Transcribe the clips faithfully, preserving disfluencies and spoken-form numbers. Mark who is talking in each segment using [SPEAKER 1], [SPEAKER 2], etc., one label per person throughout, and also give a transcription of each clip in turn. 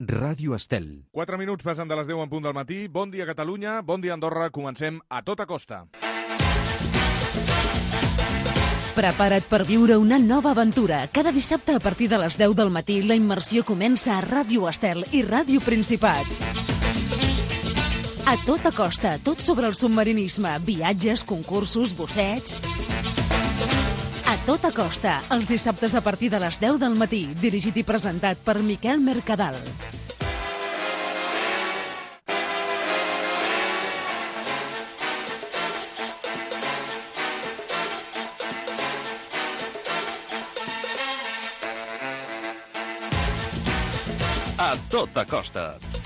[SPEAKER 1] Ràdio Estel.
[SPEAKER 2] Quatre minuts passen de les deu en punt del matí. Bon dia, Catalunya. Bon dia, Andorra. Comencem a tota costa.
[SPEAKER 3] Prepara't per viure una nova aventura. Cada dissabte a partir de les deu del matí la immersió comença a Ràdio Estel i Ràdio Principat. A tota costa, tot sobre el submarinisme, viatges, concursos, busseig... A tota costa, els dissabtes a partir de les deu del matí, dirigit i presentat per Miquel Mercadal.
[SPEAKER 1] A tota costa.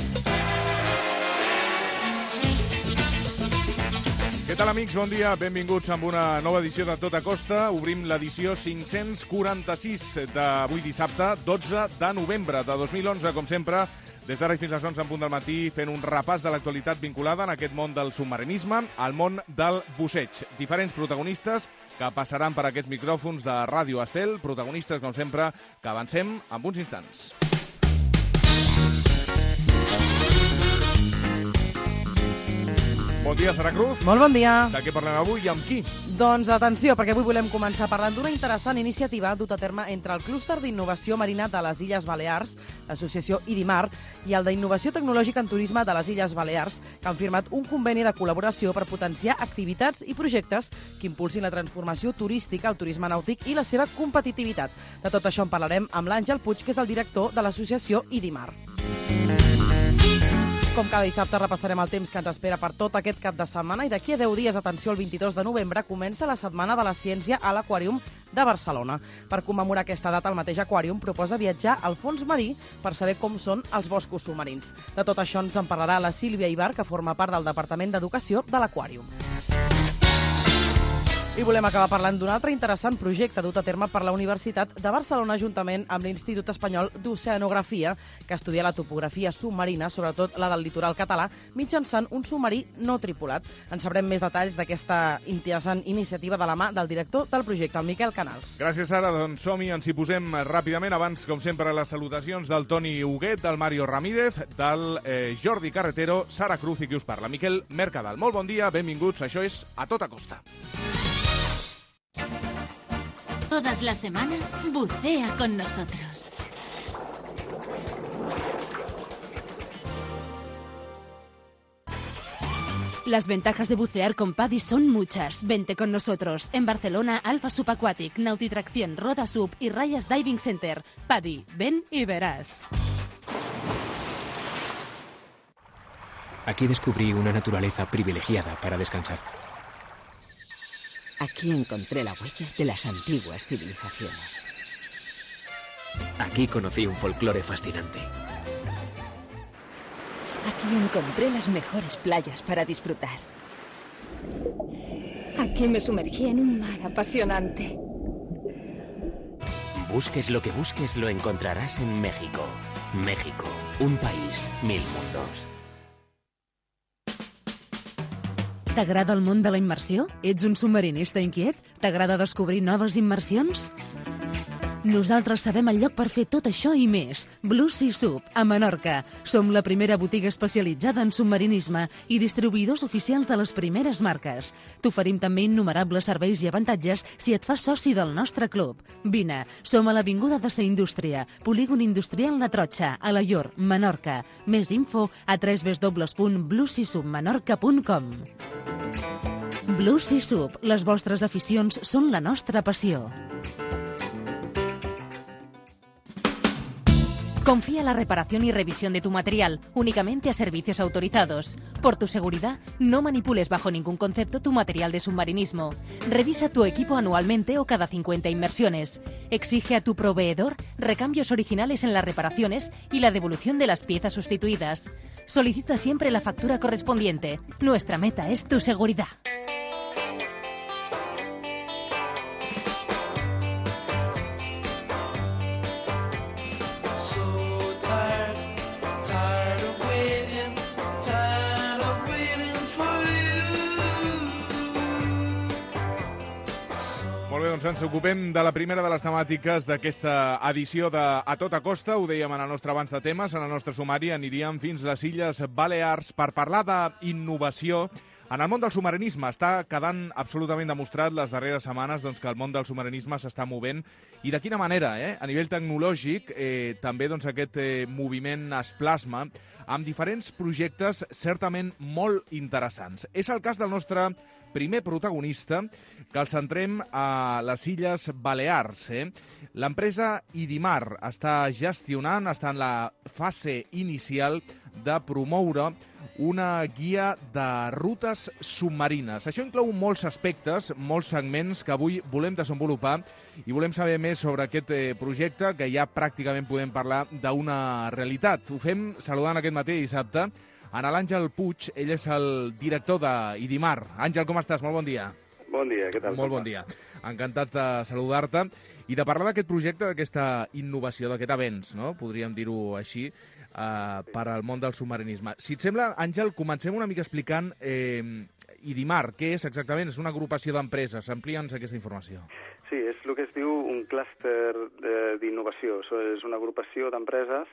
[SPEAKER 2] Què tal, amics? Bon dia. Benvinguts a una nova edició de Tota Costa. Obrim l'edició cinc-cents quaranta-sis d'avui dissabte, dotze de novembre de dos mil onze, com sempre, des d'ara i fins a les onze en punt del matí, fent un repàs de l'actualitat vinculada en aquest món del submarinisme, al món del busseig. Diferents protagonistes que passaran per aquests micròfons de Ràdio Estel, protagonistes, com sempre, que avancem en uns instants. Bon dia, Sara Cruz.
[SPEAKER 4] Molt bon dia.
[SPEAKER 2] De què parlem avui i amb qui?
[SPEAKER 4] Doncs atenció, perquè avui volem començar parlant d'una interessant iniciativa dut a terme entre el Clúster d'Innovació Marina de les Illes Balears, l'associació IDIMAR, i el d'Innovació Tecnològica en Turisme de les Illes Balears, que han firmat un conveni de col·laboració per potenciar activitats i projectes que impulsin la transformació turística, el turisme nàutic i la seva competitivitat. De tot això en parlarem amb l'Àngel Puig, que és el director de l'associació IDIMAR. Com cada dissabte repassarem el temps que ens espera per tot aquest cap de setmana i d'aquí a deu dies, atenció, el vint-i-dos de novembre, comença la Setmana de la Ciència a l'Aquàrium de Barcelona. Per commemorar aquesta data, el mateix Aquàrium proposa viatjar al fons marí per saber com són els boscos submarins. De tot això ens en parlarà la Sílvia Ibar, que forma part del Departament d'Educació de l'Aquàrium. I volem acabar parlant d'un altre interessant projecte dut a terme per la Universitat de Barcelona juntament amb l'Institut Espanyol d'Oceanografia, que estudia la topografia submarina, sobretot la del litoral català, mitjançant un submarí no tripulat. En sabrem més detalls d'aquesta interessant iniciativa de la mà del director del projecte, el Miquel Canals.
[SPEAKER 2] Gràcies, Sara. Doncs som-hi, ens hi posem ràpidament. Abans, com sempre, les salutacions del Toni Huguet, del Mario Ramírez, del eh, Jordi Carretero, Sara Cruz i qui us parla, Miquel Mercadal. Molt bon dia, benvinguts. Això és A Tota Costa.
[SPEAKER 5] Todas las semanas, bucea con nosotros.
[SPEAKER 3] Las ventajas de bucear con PADI son muchas. Vente con nosotros. En Barcelona, Alfa Subaquatic, Nautitracción, Roda Sub y Rayas Diving Center. PADI, ven y verás.
[SPEAKER 6] Aquí descubrí una naturaleza privilegiada para descansar.
[SPEAKER 7] Aquí encontré la huella de las antiguas civilizaciones.
[SPEAKER 6] Aquí conocí un folclore fascinante.
[SPEAKER 7] Aquí encontré las mejores playas para disfrutar. Aquí me sumergí en un mar apasionante.
[SPEAKER 6] Busques lo que busques, lo encontrarás en México. México, un país, mil mundos.
[SPEAKER 3] T'agrada el món de la immersió? Ets un submarinista inquiet? T'agrada descobrir noves immersions? Nosaltres sabem el lloc per fer tot això i més. Blue Sea Sub, a Menorca. Som la primera botiga especialitzada en submarinisme i distribuïdors oficials de les primeres marques. T'oferim també innumerables serveis i avantatges si et fas soci del nostre club. Vine, som a l'Avinguda de Sa Indústria, Polígon Industrial La Trotxa, a Alaior, Menorca. Més info a w w w punt blue sea sub menorca punt com. Blue Sea Sub, les vostres aficions són la nostra passió. Confía la reparación y revisión de tu material únicamente a servicios autorizados. Por tu seguridad, no manipules bajo ningún concepto tu material de submarinismo. Revisa tu equipo anualmente o cada cincuenta inmersiones. Exige a tu proveedor recambios originales en las reparaciones y la devolución de las piezas sustituidas. Solicita siempre la factura correspondiente. Nuestra meta es tu seguridad.
[SPEAKER 2] Doncs ens ocupem de la primera de les temàtiques d'aquesta edició de A Tota Costa. Ho dèiem en el nostre abans de temes, en el nostre sumari aniríem fins les Illes Balears per parlar d'innovació en el món del submarinisme. Està quedant absolutament demostrat les darreres setmanes doncs, que el món del submarinisme s'està movent i de quina manera, eh? A nivell tecnològic, eh, també doncs, aquest eh, moviment es plasma amb diferents projectes certament molt interessants. És el cas del nostre primer protagonista, que el centrem a les Illes Balears. Eh? L'empresa Idimar està gestionant, està en la fase inicial de promoure una guia de rutes submarines. Això inclou molts aspectes, molts segments que avui volem desenvolupar i volem saber més sobre aquest projecte, que ja pràcticament podem parlar d'una realitat. Ho fem saludant aquest matí dissabte a l'Àngel Puig. Ell és el director d'Idimar. Àngel, com estàs? Molt bon dia.
[SPEAKER 8] Bon dia, què tal?
[SPEAKER 2] Molt bon dia. Encantats de saludar-te i de parlar d'aquest projecte, d'aquesta innovació, d'aquest avenç, no? Podríem dir-ho així, eh, per al món del submarinisme. Si et sembla, Àngel, comencem una mica explicant eh, Idimar. Què és exactament? És una agrupació d'empreses. Amplia'ns aquesta informació.
[SPEAKER 8] Sí, és el que es diu un clúster d'innovació. És una agrupació d'empreses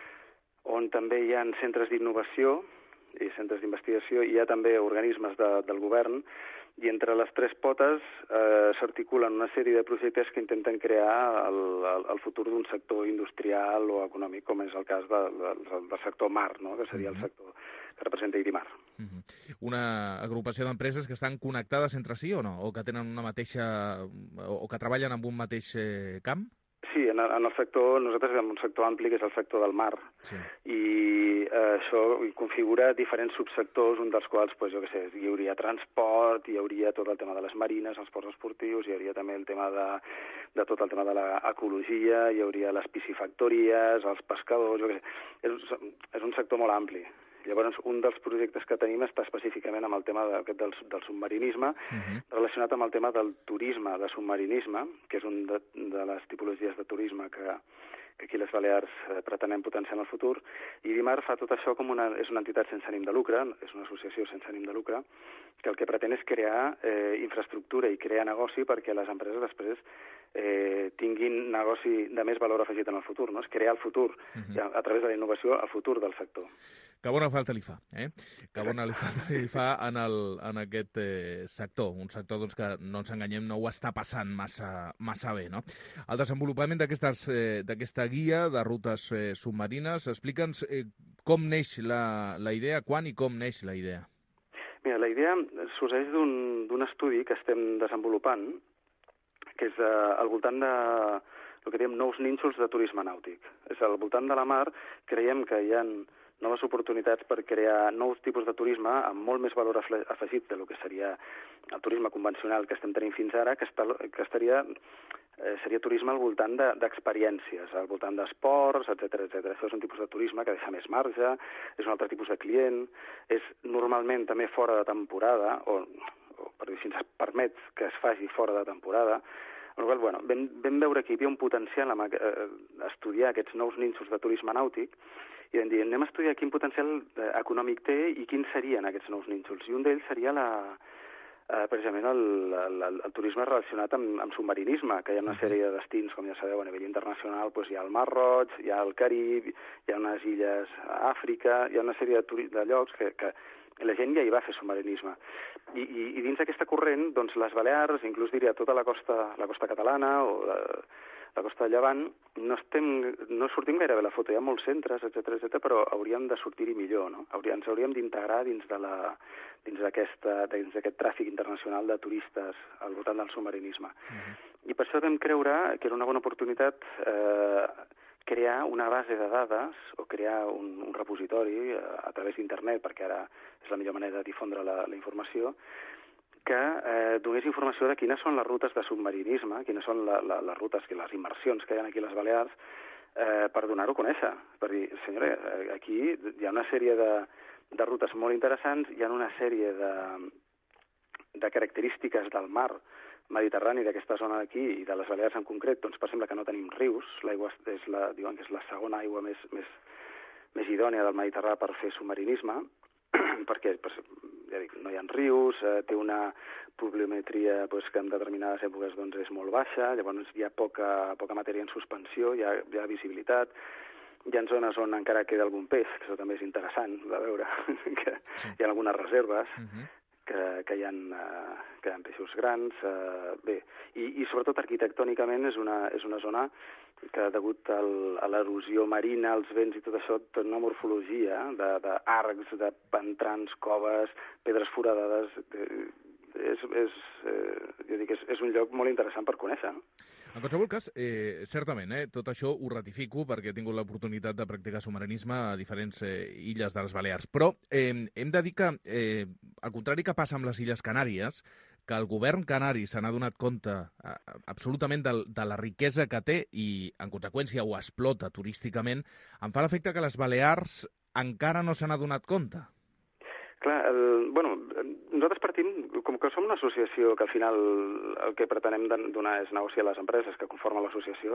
[SPEAKER 8] on també hi ha centres d'innovació i centres d'investigació, i hi ha també organismes de, del govern, i entre les tres potes eh, s'articulen una sèrie de projectes que intenten crear el, el, el futur d'un sector industrial o econòmic, com és el cas de, de, del sector mar, no? Que seria el sector que representa Idimar.
[SPEAKER 2] Uh-huh. Una agrupació d'empreses que estan connectades entre si o no? O que tenen una mateixa... o que treballen en un mateix eh, camp?
[SPEAKER 8] Sí, en el, en el sector, nosaltres tenim un sector ampli que és el sector del mar, sí. I eh, això configura diferents subsectors, un dels quals, pues, jo què sé, hi hauria transport, hi hauria tot el tema de les marines, els ports esportius, hi hauria també el tema de, de tot el tema de l'ecologia, hi hauria les piscifactories, els pescadors, jo què sé, és, és un sector molt ampli. Llavors, un dels projectes que tenim està específicament amb el tema de, del, del submarinisme, uh-huh. relacionat amb el tema del turisme de submarinisme, que és un de, de les tipologies de turisme que, que aquí a les Balears eh, pretenem potenciar en el futur. I Idimar fa tot això com una, és una entitat sense ànim de lucre, és una associació sense ànim de lucre, que el que pretén és crear eh, infraestructura i crear negoci perquè les empreses després eh, tinguin negoci de més valor afegit en el futur, no? És crear el futur, uh-huh. a, a través de la innovació, el futur del sector.
[SPEAKER 2] Que bona falta li fa, eh? Que bona li falta li fa en, el, en aquest eh, sector, un sector doncs, que, no ens enganyem, no ho està passant massa, massa bé, no? El desenvolupament d'aquesta eh, guia de rutes eh, submarines, explica'ns eh, com neix la, la idea, quan i com neix la idea.
[SPEAKER 8] Mira, la idea sorgeix d'un estudi que estem desenvolupant, que és eh, al voltant de el que diem nous nínxols de turisme nàutic. És al voltant de la mar, creiem que hi ha noves oportunitats per crear nous tipus de turisme amb molt més valor afegit de lo que seria el turisme convencional que estem tenint fins ara, que, està, que estaria, eh, seria turisme al voltant d'experiències, de, al voltant d'esports, etcètera, etcètera. Això és un tipus de turisme que deixa més marge, és un altre tipus de client, és normalment també fora de temporada, o, o per dir, si ens permet que es faci fora de temporada. Qual, bueno, vam, vam veure que hi havia un potencial a eh, estudiar aquests nous nínxols de turisme nàutic i vam dir, anem a estudiar quin potencial eh, econòmic té i quins serien aquests nous nínxols. I un d'ells seria la, eh, precisament el, el, el turisme relacionat amb, amb submarinisme, que hi ha una sèrie de destins, com ja sabeu, a nivell internacional, doncs hi ha el Mar Roig, hi ha el Carib, hi ha unes illes a Àfrica, hi ha una sèrie de, de llocs que, que la gent ja hi va fer submarinisme. I, i, i dins d'aquesta corrent, doncs, les Balears, inclús diria tota la costa, la costa catalana o la, la costa de Llevant, no, estem, no sortim gaire bé la foto. Hi ha molts centres, etcètera, etcètera, però hauríem de sortir-hi millor, no? Hauríem, ens hauríem d'integrar dins de la, dins d'aquest tràfic internacional de turistes al voltant del submarinisme. Uh-huh. I per això vam creure que era una bona oportunitat eh, crear una base de dades o crear un, un repositori a, a través d'internet, perquè ara és la millor manera de difondre la, la informació, que eh, donés informació de quines són les rutes de submarinisme, quines són la, la, les rutes, les immersions que hi ha aquí a les Balears, eh, per donar-ho a conèixer. Per dir, senyora, aquí hi ha una sèrie de, de rutes molt interessants, hi ha una sèrie de, de característiques del mar Mediterrani, d'aquesta zona d'aquí, i de les Balears en concret, doncs per exemple que no tenim rius, l'aigua és la, diuen que és la segona aigua més, més, més idònia del Mediterrani per fer submarinisme, perquè ja dic, no hi ha rius, eh, té una pluviometria pues, que en determinades èpoques doncs, és molt baixa, llavors hi ha poca, poca matèria en suspensió, hi ha, hi ha visibilitat, hi ha zones on encara queda algun peix, que això també és interessant de veure, que sí. Hi ha algunes reserves, uh-huh. que, que, hi ha, uh, que hi ha peixos grans, uh, bé, i, i sobretot arquitectònicament és una, és una zona que degut al, a l'erosió marina, els vents i tot això, té una morfologia d'arcs, de, de pantrans, coves, pedres foradades, de, és, és, eh, jo dic, és, és un lloc molt interessant per conèixer.
[SPEAKER 2] En qualsevol cas, eh, certament, eh, tot això ho ratifico perquè he tingut l'oportunitat de practicar submarinisme a diferents eh, illes de les Balears. Però eh, hem de dir que, eh, al contrari que passa amb les Illes Canàries, que el govern canari se n'ha donat compte eh, absolutament de, de la riquesa que té i, en conseqüència, ho explota turísticament, em fa l'efecte que les Balears encara no se n'ha donat compte.
[SPEAKER 8] Clar, el, bueno, nosaltres partim, com que som una associació que al final el que pretenem donar és negociar a les empreses que conformen l'associació,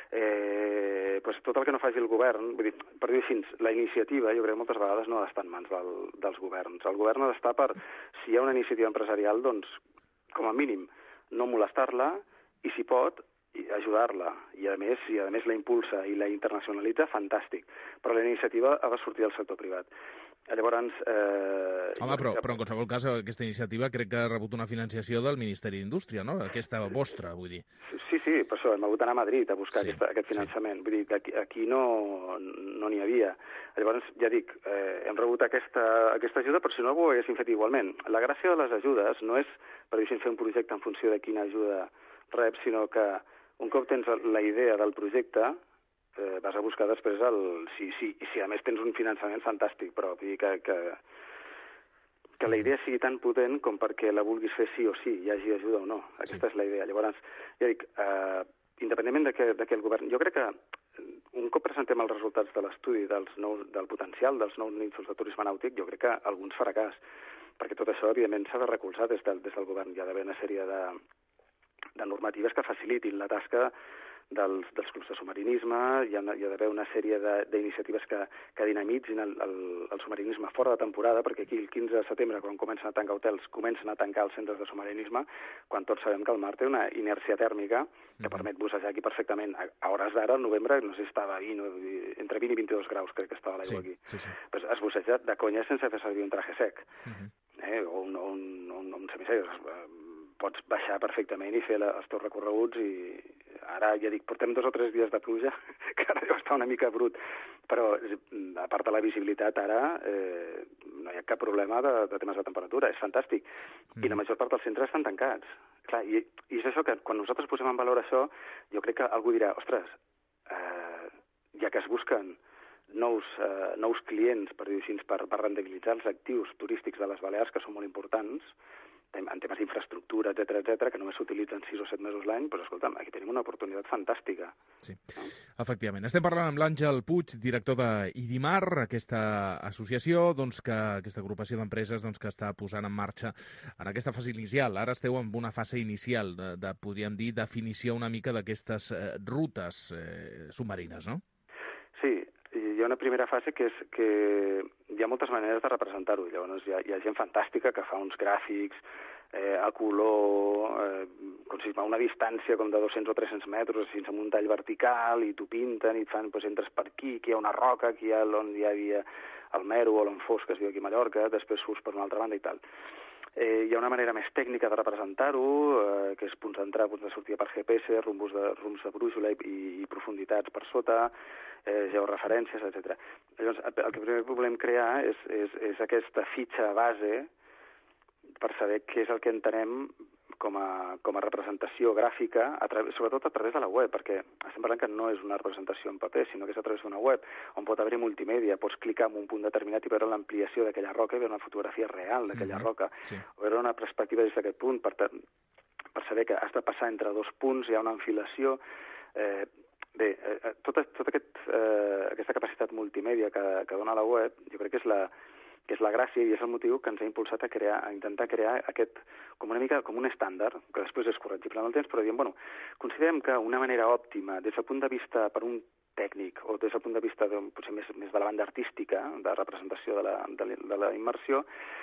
[SPEAKER 8] eh, pues tot el que no faci el govern, vull dir, per dir així, la iniciativa, jo crec que moltes vegades no ha d'estar en mans del, dels governs. El govern ha d'estar per, si hi ha una iniciativa empresarial, doncs, com a mínim, no molestar-la i, si pot, ajudar-la. I, a més, si a més la impulsa i la internacionalitza, fantàstic. Però la iniciativa ha de sortir del sector privat. Llavors... Eh,
[SPEAKER 2] Home, però, però en qualsevol cas aquesta iniciativa crec que ha rebut una financiació del Ministeri d'Indústria, no? Aquesta vostra, vull dir.
[SPEAKER 8] Sí, sí, per això hem hagut d'anar a Madrid a buscar sí, aquesta, aquest finançament. Sí. Vull dir que aquí, aquí no no n'hi havia. Llavors, ja dic, eh, hem rebut aquesta, aquesta ajuda, però si no ho haguéssim fet igualment. La gràcia de les ajudes no és per dir fer un projecte en funció de quina ajuda reps, sinó que un cop tens la idea del projecte, Eh, vas a buscar després el... Si, si, i si a més tens un finançament fantàstic, però vull dir que, que, que la idea sigui tan potent com perquè la vulguis fer sí o sí, hi hagi ajuda o no. Aquesta sí. És la idea. Llavors, ja dic, eh, independentment de que, de que el govern... Jo crec que un cop presentem els resultats de l'estudi dels nous, del potencial dels nous nínxols de turisme nàutic, jo crec que alguns farà cas, perquè tot això, evidentment, s'ha de recolzar des del, des del govern. Hi ha d'haver una sèrie de, de normatives que facilitin la tasca dels, dels clubs de submarinisme, hi ha, hi ha d'haver una sèrie d'iniciatives que, que dinamitzin el, el, el submarinisme fora de temporada, perquè aquí el quinze de setembre, quan comencen a tancar hotels, comencen a tancar els centres de submarinisme, quan tots sabem que el mar té una inèrcia tèrmica que uh-huh. permet bussejar aquí perfectament. A, a hores d'ara, al novembre, no sé si estava vint, entre vint i vint-i-dos graus, crec que estava l'aigua sí, aquí. Sí, sí. Pues es busseja de conya sense fer servir un traje sec, uh-huh. eh, o un, un, un, un semisec. Pots baixar perfectament i fer la, els teus recorreguts i ara, ja dic, portem dos o tres dies de pluja, que ara deu estar una mica brut, però a part de la visibilitat ara eh, no hi ha cap problema de, de temes de temperatura, és fantàstic. Mm. I la major part dels centres estan tancats. Clar, i, i és això que quan nosaltres posem en valor això, jo crec que algú dirà, ostres, eh, ja que es busquen nous, eh, nous clients, per dir així, per, per rendibilitzar els actius turístics de les Balears, que són molt importants, en temes d'infraestructura, etcètera, etcètera, que només s'utilitzen sis o set mesos l'any, però escolta'm, aquí tenim una oportunitat fantàstica.
[SPEAKER 2] Sí, no? Efectivament. Estem parlant amb l'Àngel Puig, director d'Idimar, aquesta associació, doncs, que, aquesta agrupació d'empreses doncs, que està posant en marxa en aquesta fase inicial. Ara esteu en una fase inicial de, de podríem dir, definició una mica d'aquestes eh, rutes eh, submarines, no?
[SPEAKER 8] Sí, hi ha una primera fase que és que hi ha moltes maneres de representar-ho. Llavors hi ha, hi ha gent fantàstica que fa uns gràfics eh, a color, eh, com si a una distància com de dos-cents o tres-cents metres, fins a un tall vertical, i t'ho pinten, i et fan, doncs, entres per aquí, aquí hi ha una roca, aquí hi ha on hi havia el Mero o l'Enfós, que es diu aquí a Mallorca, després surts per una altra banda i tal. Eh, hi ha una manera més tècnica de representar-ho, eh, que és punts d'entrada, punts de sortida per G P S, rumbos de, rumbs de brúixola i, i profunditats per sota, eh, georreferències, etcètera. Llavors, el que primer volem crear és, és, és aquesta fitxa base per saber què és el que entenem com a, com a representació gràfica, a través, sobretot a través de la web, perquè estem parlant que no és una representació en paper, sinó que és a través d'una web, on pot haver multimèdia, pots clicar en un punt determinat i veure l'ampliació d'aquella roca i veure una fotografia real d'aquella mm-hmm. roca, sí. O veure una perspectiva des d'aquest punt, per, per saber que has de passar entre dos punts, hi ha una enfilació... Eh, bé, eh, tota, tota aquest, eh, aquesta capacitat multimèdia que, que dona la web, jo crec que és la... que és la gràcia i és el motiu que ens ha impulsat a crear, a intentar crear aquest, com una mica com un estàndard, que després és corregible en el temps, però diem, bueno, considerem que una manera òptima, des del punt de vista per un tècnic, o des del punt de vista de, potser més, més de la banda artística, de representació de la, de, de la immersió,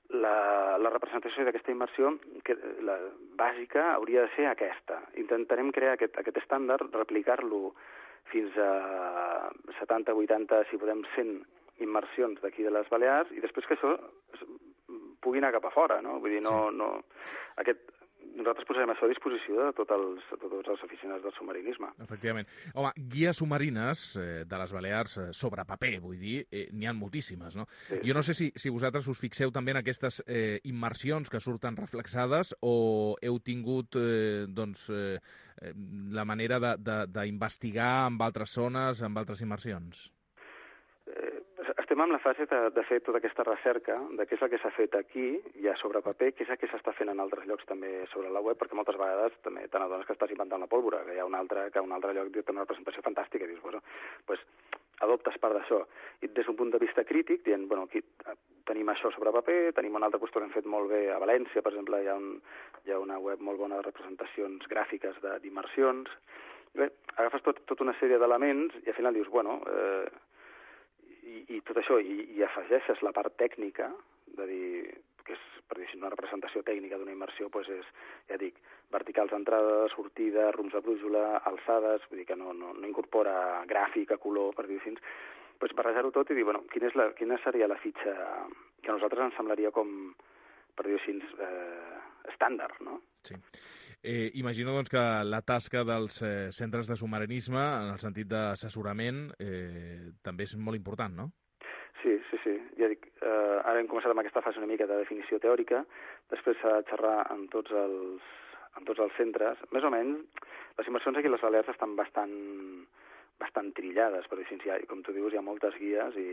[SPEAKER 8] la, la representació d'aquesta immersió que, la bàsica hauria de ser aquesta. Intentarem crear aquest, aquest estàndard, replicar-lo fins a setanta, vuitanta, si podem, cent immersions d'aquí de les Balears, i després que això pugui anar cap a fora, no? Vull dir, no... no aquest, nosaltres posarem això a disposició de tots els, de tots els aficionats del submarinisme.
[SPEAKER 2] Efectivament. Home, guies submarines eh, de les Balears eh, sobre paper, vull dir, eh, n'hi ha moltíssimes, no? Sí. Jo no sé si, si vosaltres us fixeu també en aquestes eh, immersions que surten reflexades o heu tingut eh, doncs, eh, la manera d'investigar amb altres zones, amb altres immersions?
[SPEAKER 8] Eh, estem en la fase de, de fer tota aquesta recerca de què és el que s'ha fet aquí, ja sobre paper, què és el que s'està fent en altres llocs també sobre la web, perquè moltes vegades també te n'adones que estàs inventant la pólvora, que hi ha un altre, que un altre lloc té una representació fantàstica, i dius, bueno, pues, adoptes part d'això. I des d'un punt de vista crític, dient, bueno, aquí tenim això sobre paper, tenim una altra qüestió que hem fet molt bé a València, per exemple, hi ha, un, hi ha una web molt bona de representacions gràfiques d'immersions. Bé, agafes tot, tota una sèrie d'elements i al final dius, bueno... Eh, I, i tot això, i, i afegeixes la part tècnica, de dir, que és, per dir, una representació tècnica d'una immersió, doncs és, ja dic, verticals d'entrada, sortida, rums de brújula, alçades, vull dir que no, no, no incorpora gràfica, color, per dir-ho així, doncs barrejar-ho tot i dir, bueno, quina, és la, quina seria la fitxa que a nosaltres ens semblaria com, per dir-ho així, eh, estàndard, no?
[SPEAKER 2] Sí. Eh, imagino doncs, que la tasca dels eh, centres de submarinisme, en el sentit d'assessorament, eh, també és molt important, no?
[SPEAKER 8] Sí, sí, sí. Ja dic, eh, ara hem començat amb aquesta fase una mica de definició teòrica, després s'ha de xerrar amb tots els, amb tots els centres. Més o menys, les immersions aquí a les Balears estan bastant, bastant trillades, per dir-ho així. Com tu dius, hi ha moltes guies i,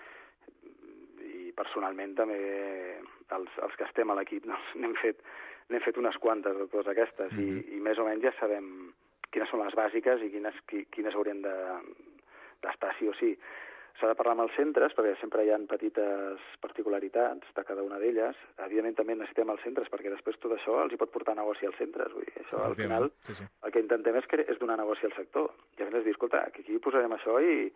[SPEAKER 8] i personalment també els, els que estem a l'equip doncs, n'hem fet n'hem fet unes quantes de totes aquestes, mm-hmm. i, i més o menys ja sabem quines són les bàsiques i quines, qui, quines haurien d'estar sí o sí. S'ha de parlar amb els centres, perquè sempre hi ha petites particularitats de cada una d'elles. Evidentment també necessitem els centres, perquè després tot això els hi pot portar negoci als centres. Vull dir, això al final sí, sí. El que intentem és, que, és donar negoci al sector. I a més dir, escolta, que aquí posarem això i...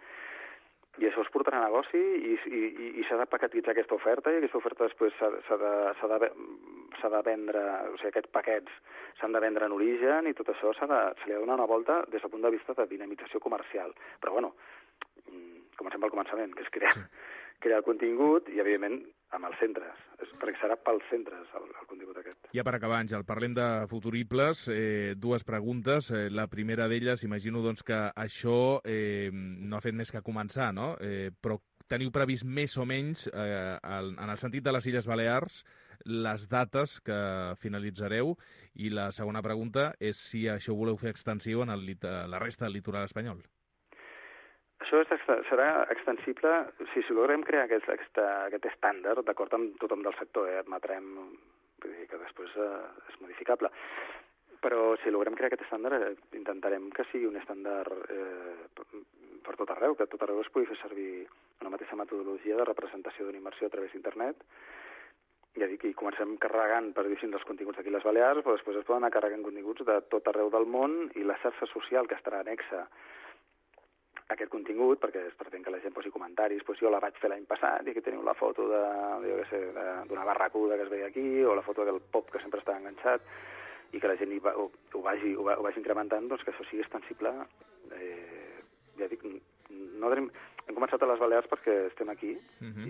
[SPEAKER 8] i això es portarà a negoci i, i, i s'ha de paquetitzar aquesta oferta i aquesta oferta després s'ha de, s'ha de, s'ha de vendre, o sigui, aquests paquets s'han de vendre en origen i tot això s'ha de, se li ha de donar una volta des del punt de vista de dinamització comercial. Però, bueno, comencem pel començament, que és crear, sí. crear el contingut i, evidentment, amb els centres, perquè serà pels centres el, el contingut aquest.
[SPEAKER 2] Ja per acabar, Àngel, parlem de futuribles. Eh, dues preguntes. Eh, la primera d'elles, imagino doncs, que això eh, no ha fet més que començar, no? Eh, però teniu previst més o menys, eh, el, en el sentit de les Illes Balears, les dates que finalitzareu? I la segona pregunta és si això ho voleu fer extensiu en el, la resta del litoral espanyol.
[SPEAKER 8] Això és, serà extensible si, si logrem crear aquest, aquest, aquest estàndard, d'acord amb tothom del sector, eh? Admetrem vull dir, que després eh, és modificable. Però si logrem crear aquest estàndard, eh, intentarem que sigui un estàndard eh, per tot arreu, que tot arreu es pugui fer servir una mateixa metodologia de representació d'una immersió a través d'internet. Ja dic, i comencem carregant, per dir-ho així, els continguts d'aquí a les Balears, però després es poden anar carregant continguts de tot arreu del món i la xarxa social que estarà anexa aquest contingut, perquè es pretén que la gent posi comentaris, doncs jo la vaig fer l'any passat i aquí teniu la foto de, jo què sé, d'una barracuda que es veia aquí, o la foto del pop que sempre està enganxat, i que la gent hi va, ho, ho, vagi, ho, ho vagi incrementant, doncs que això sigui extensible. Eh, ja dic, no hem, hem començat a les Balears perquè estem aquí, uh-huh.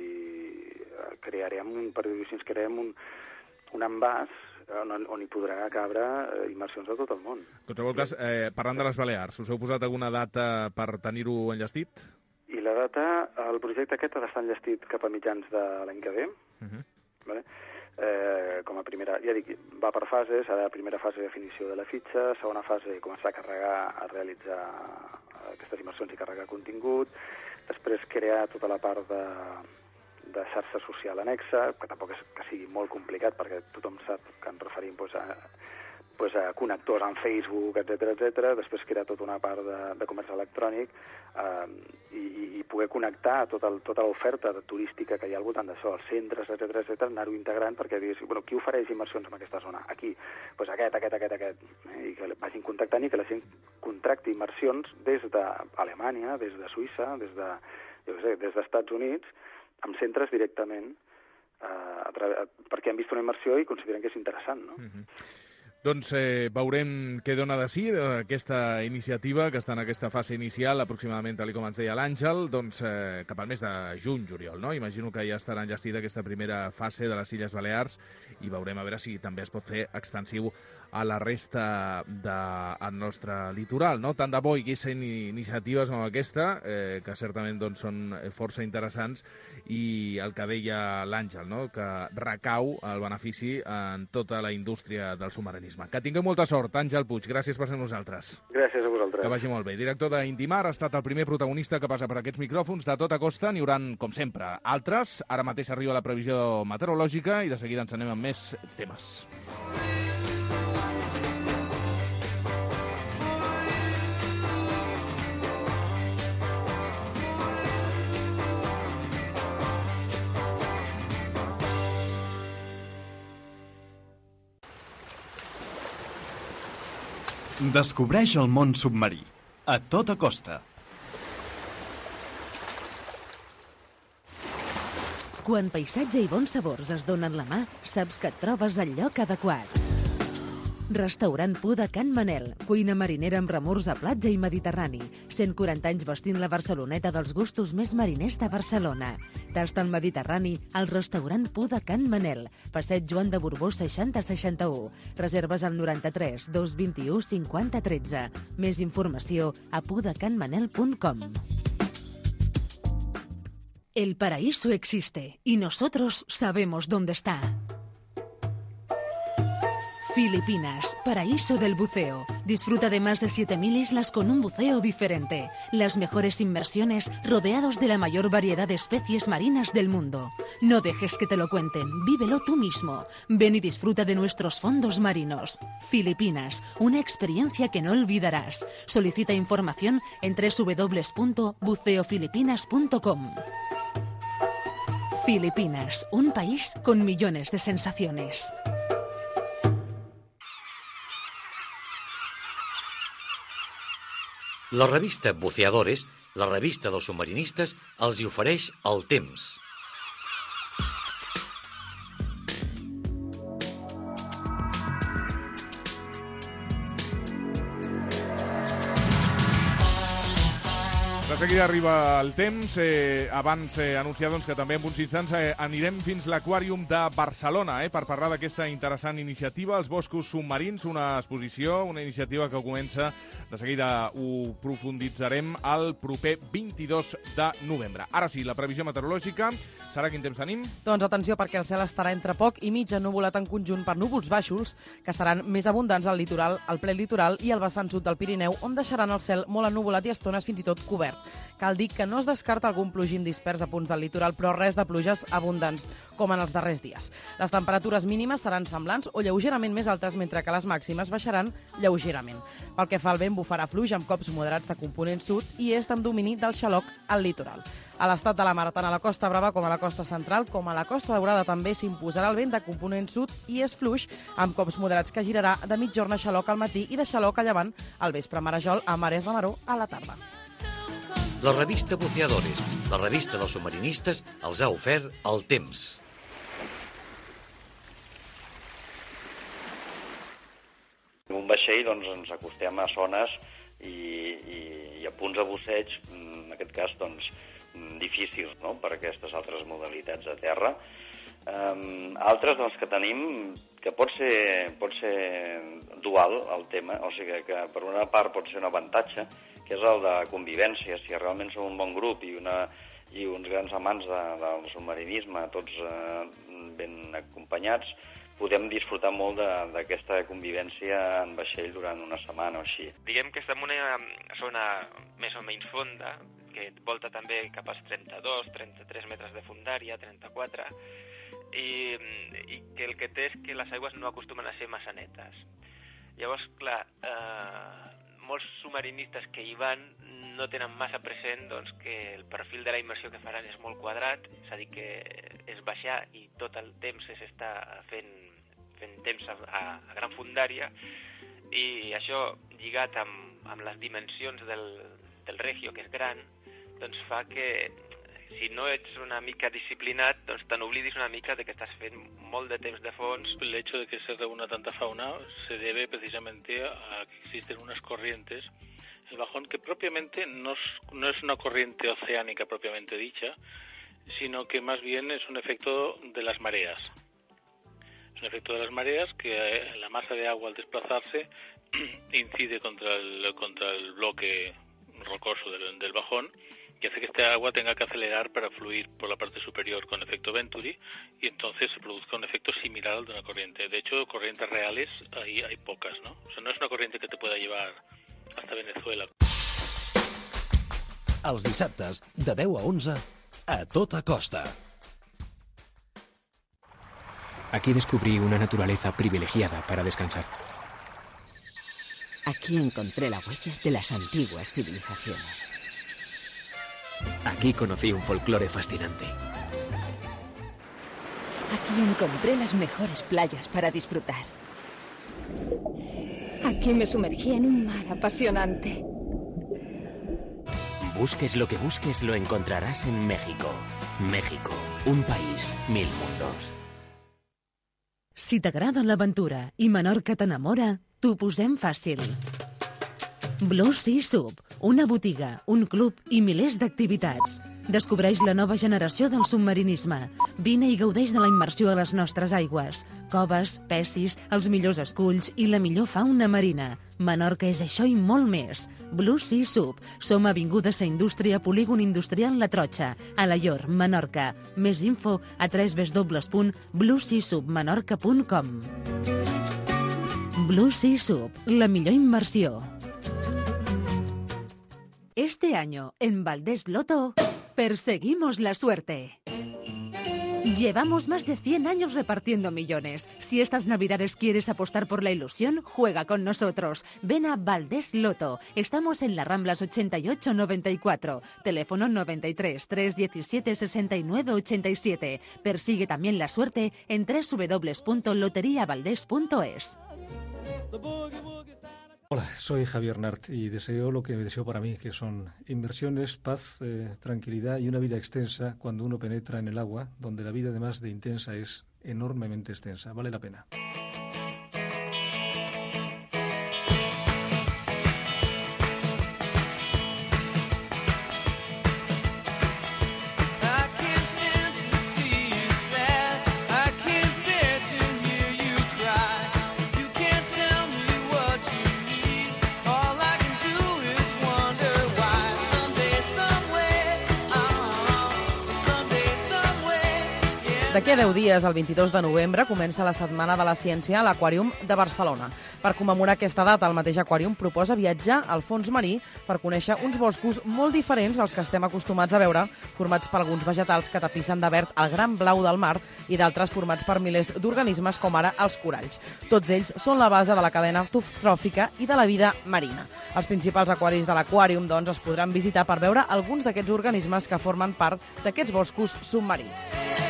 [SPEAKER 8] i crearem un, per dir-ho així, crearem un, un envàs on, on hi podrà cabre immersions de tot el món.
[SPEAKER 2] En qualsevol cas, eh, parlant de les Balears, us heu posat alguna data per tenir-ho enllestit?
[SPEAKER 8] I la data, el projecte aquest ha d'estar enllestit cap a mitjans de l'any que ve, uh-huh. vale? eh, com a primera, ja dic, va per fases, ara primera fase de definició de la fitxa, segona fase començar a carregar, a realitzar aquestes immersions i carregar contingut, després crear tota la part de de xarxa social anexa, que tampoc és que sigui molt complicat, perquè tothom sap que ens referim doncs, a, doncs, a connectors en Facebook, etcètera, etcètera. Després crear tota una part de, de comerç electrònic eh, i, i poder connectar tota, el, tota l'oferta turística que hi ha al voltant d'això, els centres, etcètera, etcètera, anar-ho integrant perquè diguis, bueno, qui ofereix immersions en aquesta zona? Aquí, doncs aquest, aquest, aquest, aquest, eh, i que vagin contactant i que la gent contracti immersions des d'Alemanya, des de Suïssa, des de, jo què sé, des dels Estats Units, amb centres directament uh, a tra- perquè han vist una immersió i consideren que és interessant, no?
[SPEAKER 2] Mm-hmm. Doncs eh, veurem què dona de si aquesta iniciativa, que està en aquesta fase inicial, aproximadament, tal com ens deia l'Àngel, doncs eh, cap al mes de juny, juliol, no? Imagino que ja estarà enllestida aquesta primera fase de les Illes Balears i veurem a veure si també es pot fer extensiu a la resta del nostre litoral, no? Tant de bo hi haguessin iniciatives com aquesta, eh, que certament doncs, són força interessants, i el que deia l'Àngel, no? Que recau el benefici en tota la indústria del submarinisme. Que tingueu molta sort, Àngel Puig. Gràcies per ser amb nosaltres.
[SPEAKER 8] Gràcies a vosaltres.
[SPEAKER 2] Que vagi molt bé. Director d'Indimar, ha estat el primer protagonista que passa per aquests micròfons. De tota costa n'hi hauran, com sempre, altres. Ara mateix arriba la previsió meteorològica i de seguida ens anem amb més temes.
[SPEAKER 9] Descobreix el món submarí, a tota costa.
[SPEAKER 3] Quan paisatge i bons sabors es donen la mà, saps que et trobes al lloc adequat. Restaurant Pu de Can Manel, cuina marinera amb remors a platja i mediterrani. cent quaranta anys vestint la Barceloneta dels gustos més mariners de Barcelona. Tasta el Mediterrani al restaurant Pu de Can Manel, passeig Joan de Borbó seixanta seixanta-u. Reserves al noranta-tres dos vint-i-u cinquanta tretze. Més informació a pudecanmanel punt com. El paraíso existe y nosotros sabemos dónde está. Filipinas, paraíso del buceo. Disfruta de más de siete mil islas con un buceo diferente. Las mejores inmersiones rodeados de la mayor variedad de especies marinas del mundo. No dejes que te lo cuenten, vívelo tú mismo. Ven y disfruta de nuestros fondos marinos. Filipinas, una experiencia que no olvidarás. Solicita información en doble u doble u doble u punto buceo filipinas punto com. Filipinas, un país con millones de sensaciones.
[SPEAKER 10] La revista Buceadores, la revista dels submarinistes, els hi ofereix el temps.
[SPEAKER 2] De seguida arriba el temps. Eh, abans eh, anunciar doncs, que també en uns instants eh, anirem fins l'Aquàrium de Barcelona eh, per parlar d'aquesta interessant iniciativa, els boscos submarins, una exposició, una iniciativa que comença, de seguida ho profunditzarem, el proper vint-i-dos de novembre. Ara sí, la previsió meteorològica. Sara, quin temps tenim?
[SPEAKER 4] Doncs atenció, perquè el cel estarà entre poc i mig ennuvolat en conjunt per núvols baixos, que seran més abundants al litoral, al ple litoral i al vessant sud del Pirineu, on deixaran el cel molt ennuvolat i a estones fins i tot cobert. Cal dir que no es descarta algun plogim dispers a punts del litoral, però res de pluges abundants, com en els darrers dies. Les temperatures mínimes seran semblants o lleugerament més altes, mentre que les màximes baixaran lleugerament. Pel que fa al vent, bufarà fluix amb cops moderats de component sud i est amb domini del xaloc al litoral. A l'estat de la mar, tant a la Costa Brava com a la costa central, com a la Costa Daurada també s'imposarà el vent de component sud i és fluix, amb cops moderats que girarà de mitjorn a xaloc al matí i de xaloc a llevant al vespre, marejol a Mares de Maró a la tarda.
[SPEAKER 10] La revista Buceadores, la revista dels submarinistes, els ha ofert el temps.
[SPEAKER 11] En un vaixell doncs, ens acostem a zones i, i, i a punts de busseig, en aquest cas, doncs, difícils, no?, per aquestes altres modalitats de terra. Um, altres doncs, que tenim, que pot ser, pot ser dual el tema, o sigui que per una part pot ser un avantatge, que és el de convivència. Si realment som un bon grup i, una, i uns grans amants de, del submarinisme, tots eh, ben acompanyats, podem disfrutar molt d'aquesta convivència en vaixell durant una setmana o així.
[SPEAKER 12] Diguem que estem en una zona més o menys fonda, que volta també cap als trenta-dos, trenta-tres metres de fondària, trenta-quatre, i, i que el que té és que les aigües no acostumen a ser massa netes. Llavors, clar, eh, molts submarinistes que hi van no tenen massa present doncs, que el perfil de la immersió que faran és molt quadrat, és a dir, que és baixar i tot el temps s'està fent, fent temps a, a gran fondària, i això lligat amb, amb les dimensions del, del Regio, que és gran, doncs fa que si no ets una mica disciplinat, doncs te n'oblidis una mica de que estás fent molt de temps de fons.
[SPEAKER 13] El hecho de que se reúna tanta fauna se debe precisamente a que existen unas corrientes. El bajón, que propiamente no es, no es una corriente oceánica propiamente dicha, sino que más bien es un efecto de las mareas. Es un efecto de las mareas que eh, la masa de agua al desplazarse incide contra el, contra el bloque rocoso del, del bajón, que hace que este agua tenga que acelerar para fluir por la parte superior con efecto Venturi, y entonces se produzca un efecto similar al de una corriente. De hecho, corrientes reales hay, hay pocas, ¿no? O sea, no es una corriente que te pueda llevar hasta Venezuela.
[SPEAKER 14] Els dissabtes, de deu a onze, a tota costa.
[SPEAKER 15] Aquí descubrí una naturaleza privilegiada para descansar.
[SPEAKER 7] Aquí encontré la huella de las antiguas civilizaciones.
[SPEAKER 15] Aquí conocí un folclore fascinante.
[SPEAKER 7] Aquí encontré las mejores playas para disfrutar.
[SPEAKER 16] Aquí me sumergí en un mar apasionante.
[SPEAKER 6] Busques lo que busques, lo encontrarás en México. México, un país, mil mundos.
[SPEAKER 3] Si t'agrada l'aventura i Menorca t'enamora, t'ho posem fàcil. Blue Sea Sub, una botiga, un club i milers d'activitats. Descobreix la nova generació del submarinisme. Vine i gaudeix de la immersió a les nostres aigües. Coves, pessis, els millors esculls i la millor fauna marina. Menorca és això i molt més. Blue Sea Sub. Som a Avinguda Sa Indústria, Polígon Industrial La Trotxa, a Alaior, Menorca. Més info a w w w punt blue sea sub menorca punt com. Blue Sea Sub, la millor immersió. Este año, en Valdés Loto, perseguimos la suerte. Llevamos más de cien años repartiendo millones. Si estas navidades quieres apostar por la ilusión, juega con nosotros. Ven a Valdés Loto. Estamos en las Ramblas ochenta y ocho noventa y cuatro. Teléfono noventa y tres, trescientos diecisiete, sesenta y nueve ochenta y siete. Persigue también la suerte en w w w punto loteria valdés punto es.
[SPEAKER 17] Hola, soy Javier Nart y deseo lo que deseo para mí, que son inversiones, paz, eh, tranquilidad y una vida extensa cuando uno penetra en el agua, donde la vida además de intensa es enormemente extensa. Vale la pena.
[SPEAKER 4] D'aquí a deu dies, el vint-i-dos de novembre, comença la Setmana de la Ciència a l'Aquàrium de Barcelona. Per commemorar aquesta data, el mateix Aquàrium proposa viatjar al fons marí per conèixer uns boscos molt diferents als que estem acostumats a veure, formats per alguns vegetals que tapissen de verd el gran blau del mar i d'altres formats per milers d'organismes com ara els coralls. Tots ells són la base de la cadena tròfica i de la vida marina. Els principals aquaris de l'Aquàrium, doncs, es podran visitar per veure alguns d'aquests organismes que formen part d'aquests boscos submarins.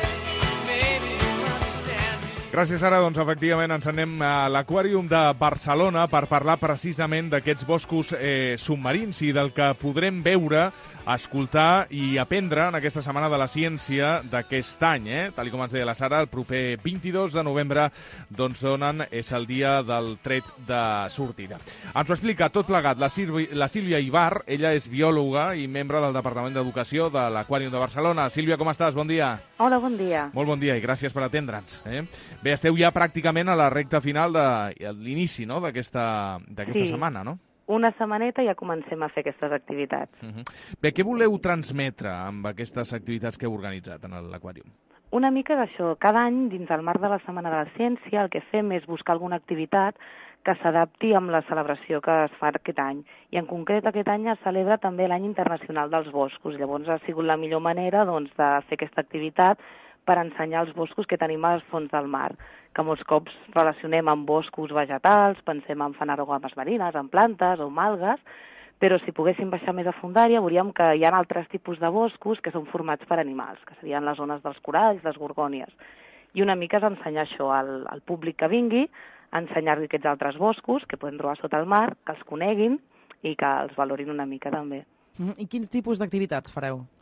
[SPEAKER 2] Gràcies, Sara. Doncs, efectivament, ens anem a l'Aquàrium de Barcelona per parlar precisament d'aquests boscos eh, submarins i del que podrem veure, escoltar i aprendre en aquesta Setmana de la Ciència d'aquest any. Eh? Tal com ens deia la Sara, el proper vint-i-dos de novembre doncs, donen, és el dia del tret de sortida. Ens ho explica tot plegat la, Silvi, la Sílvia Ibar. Ella és biòloga i membre del Departament d'Educació de l'Aquàrium de Barcelona. Sílvia, com estàs? Bon dia.
[SPEAKER 18] Hola, bon dia.
[SPEAKER 2] Molt bon dia i gràcies per atendre'ns. Eh? Bé, esteu ja pràcticament a la recta final de l'inici, no?, d'aquesta
[SPEAKER 18] sí.
[SPEAKER 2] setmana, no?
[SPEAKER 18] Una setmaneta i ja comencem a fer aquestes activitats.
[SPEAKER 2] Uh-huh. Bé, què voleu transmetre amb aquestes activitats que heu organitzat en l'Aquàrium?
[SPEAKER 18] Una mica d'això. Cada any, dins el marc de la Setmana de la Ciència, el que fem és buscar alguna activitat que s'adapti amb la celebració que es fa aquest any. I en concret aquest any es celebra també l'Any Internacional dels Boscos. Llavors ha sigut la millor manera doncs, de fer aquesta activitat per ensenyar els boscos que tenim al fons del mar, que molts cops relacionem amb boscos vegetals, pensem en fanerogames marines, en plantes o en algues, però si poguéssim baixar més a fondària veuríem que hi ha altres tipus de boscos que són formats per animals, que serien les zones dels coralls, les gorgònies. I una mica és ensenyar això al, al públic que vingui, ensenyar-li aquests altres boscos que podem trobar sota el mar, que els coneguin i que els valorin una mica també.
[SPEAKER 4] I quins tipus d'activitats fareu?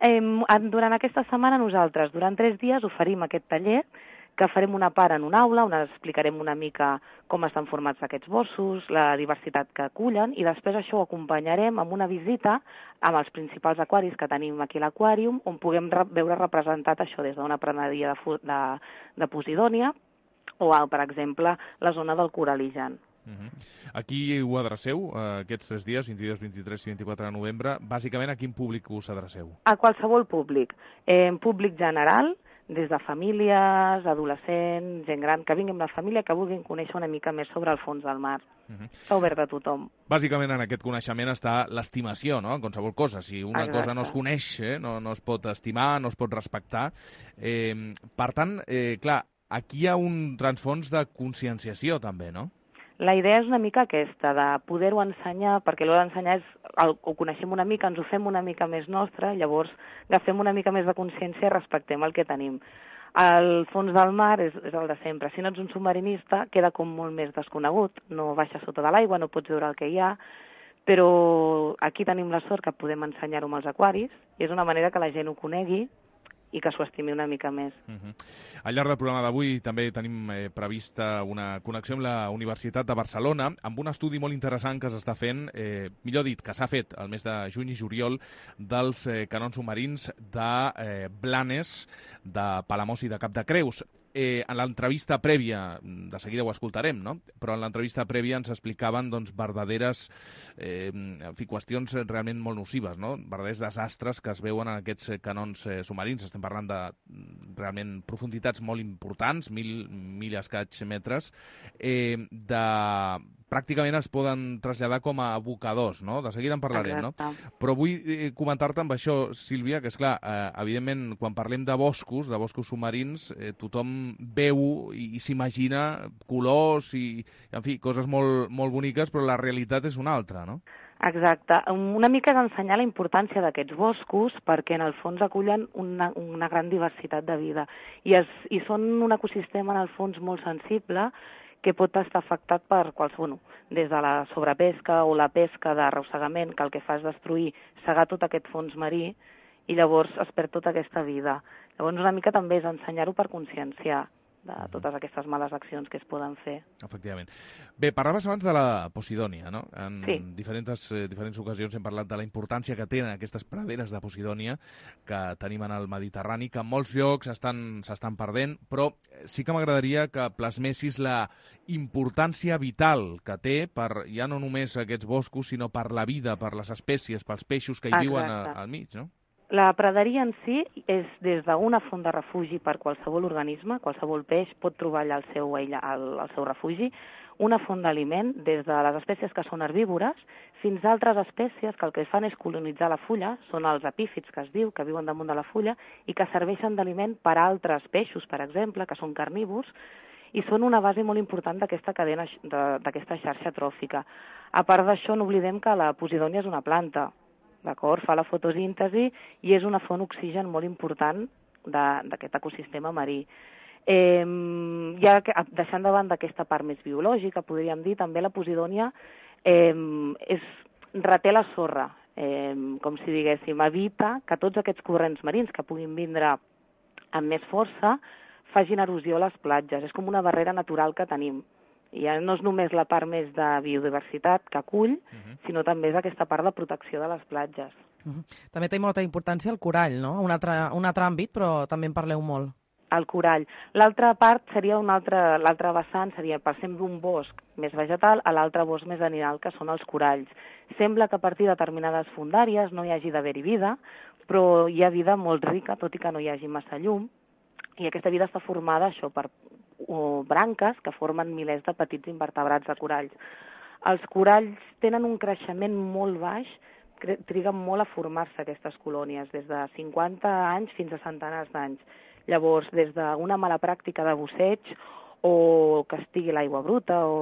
[SPEAKER 18] Eh, durant aquesta setmana nosaltres, durant tres dies, oferim aquest taller, que farem una part en una aula, on explicarem una mica com estan formats aquests bossos, la diversitat que acullen, i després això ho acompanyarem amb una visita amb els principals aquaris que tenim aquí a l'aquàrium, on puguem re veure representat això des d'una praderia de, de, de Posidònia o, per exemple, la zona del coraligen.
[SPEAKER 2] Uh-huh. Aquí ho adreceu, eh, aquests tres dies, vint-i-dos, vint-i-tres i vint-i-quatre de novembre. Bàsicament, a quin públic us adreceu?
[SPEAKER 18] A qualsevol públic. Eh, públic general, des de famílies, adolescents, gent gran, que vinguin amb la família, que vulguin conèixer una mica més sobre el fons del mar. Uh-huh. Està obert a tothom.
[SPEAKER 2] Bàsicament, en aquest coneixement està l'estimació, no?, en qualsevol cosa. Si una Exacte. cosa no es coneix, eh, no, no es pot estimar, no es pot respectar. Eh, per tant, eh, clar, aquí hi ha un transfons de conscienciació, també, no?
[SPEAKER 18] La idea és una mica aquesta, de poder-ho ensenyar, perquè l'ho d'ensenyar és, el, ho coneixem una mica, ens ho fem una mica més nostre, llavors agafem una mica més de consciència i respectem el que tenim. El fons del mar és, és el de sempre. Si no ets un submarinista, queda com molt més desconegut. No baixes sota de l'aigua, no pots veure el que hi ha, però aquí tenim la sort que podem ensenyar-ho amb els aquaris, i és una manera que la gent ho conegui i que s'ho estimi una mica més.
[SPEAKER 2] Uh-huh. Al llarg del programa d'avui també tenim eh, prevista una connexió amb la Universitat de Barcelona, amb un estudi molt interessant que s'està fent, eh, millor dit, que s'ha fet el mes de juny i juliol, dels eh, canons submarins de eh, Blanes, de Palamós i de Cap de Creus. Eh, en l'entrevista prèvia, de seguida ho escoltarem, no?, però en l'entrevista prèvia ens explicaven doncs, verdaderes eh, en fi, qüestions realment molt nocives, no?, verdaders desastres que es veuen en aquests canons eh, submarins. Estem parlant de realment profunditats molt importants, mil, mil escaig metres, eh, de... pràcticament es poden traslladar com a abocadors, no? De seguida en parlarem, Exacte. no? Però vull eh, comentar-te amb això, Sílvia, que és clar, eh, evidentment, quan parlem de boscos, de boscos submarins, eh, tothom veu i, i s'imagina colors i, en fi, coses molt, molt boniques, però la realitat és una altra, no?
[SPEAKER 18] Exacte. Una mica és ensenyar la importància d'aquests boscos perquè en el fons acullen una, una gran diversitat de vida i, es, i són un ecosistema en el fons molt sensible que pot estar afectat per qualsevol, des de la sobrepesca o la pesca d'arrossegament, que el que fa és destruir, segar tot aquest fons marí, i llavors es perd tota aquesta vida. Llavors una mica també és ensenyar-ho per conscienciar de totes aquestes males accions que es poden fer.
[SPEAKER 2] Efectivament. Bé, parlaves abans de la Posidònia, no? En
[SPEAKER 18] sí.
[SPEAKER 2] diferents, eh, diferents ocasions hem parlat de la importància que tenen aquestes praderes de Posidònia que tenim en el Mediterrani, que en molts llocs s'estan perdent, però sí que m'agradaria que plasmessis la importància vital que té per, ja no només aquests boscos, sinó per la vida, per les espècies, pels peixos que hi Exacte. viuen a, al mig, no?
[SPEAKER 18] La praderia en si és des d'una font de refugi per qualsevol organisme, qualsevol peix pot trobar allà el seu, el, el seu refugi, una font d'aliment des de les espècies que són herbívores fins a altres espècies que el que fan és colonitzar la fulla, són els epífits que es diu, que viuen damunt de la fulla i que serveixen d'aliment per a altres peixos, per exemple, que són carnívors, i són una base molt important d'aquesta cadena, d'aquesta xarxa tròfica. A part d'això, no oblidem que la Posidònia és una planta, d'acord? Fa la fotosíntesi i és una font d'oxigen molt important d'aquest ecosistema marí. Eh, ja deixant de banda aquesta part més biològica, podríem dir, també la Posidònia eh, és, reté la sorra, eh, com si diguéssim, evita que tots aquests corrents marins que puguin vindre amb més força facin erosió a les platges. És com una barrera natural que tenim. I ja no és només la part més de biodiversitat que acull, uh-huh. sinó també és aquesta part de protecció de les platges.
[SPEAKER 4] Uh-huh. També té molta importància el corall, no? Un altre, un altre àmbit, però també en parleu molt.
[SPEAKER 18] El corall. L'altra part seria un altre, l'altre vessant, seria passem d'un bosc més vegetal a l'altre bosc més animal, que són els coralls. Sembla que a partir de determinades fondàries no hi hagi d'haver-hi vida, però hi ha vida molt rica, tot i que no hi hagi massa llum, i aquesta vida està formada això per o branques que formen milers de petits invertebrats de coralls. Els coralls tenen un creixement molt baix, triguen molt a formar-se aquestes colònies, des de cinquanta anys fins a centenars d'anys. Llavors, des d'una mala pràctica de busseig o que estigui l'aigua bruta o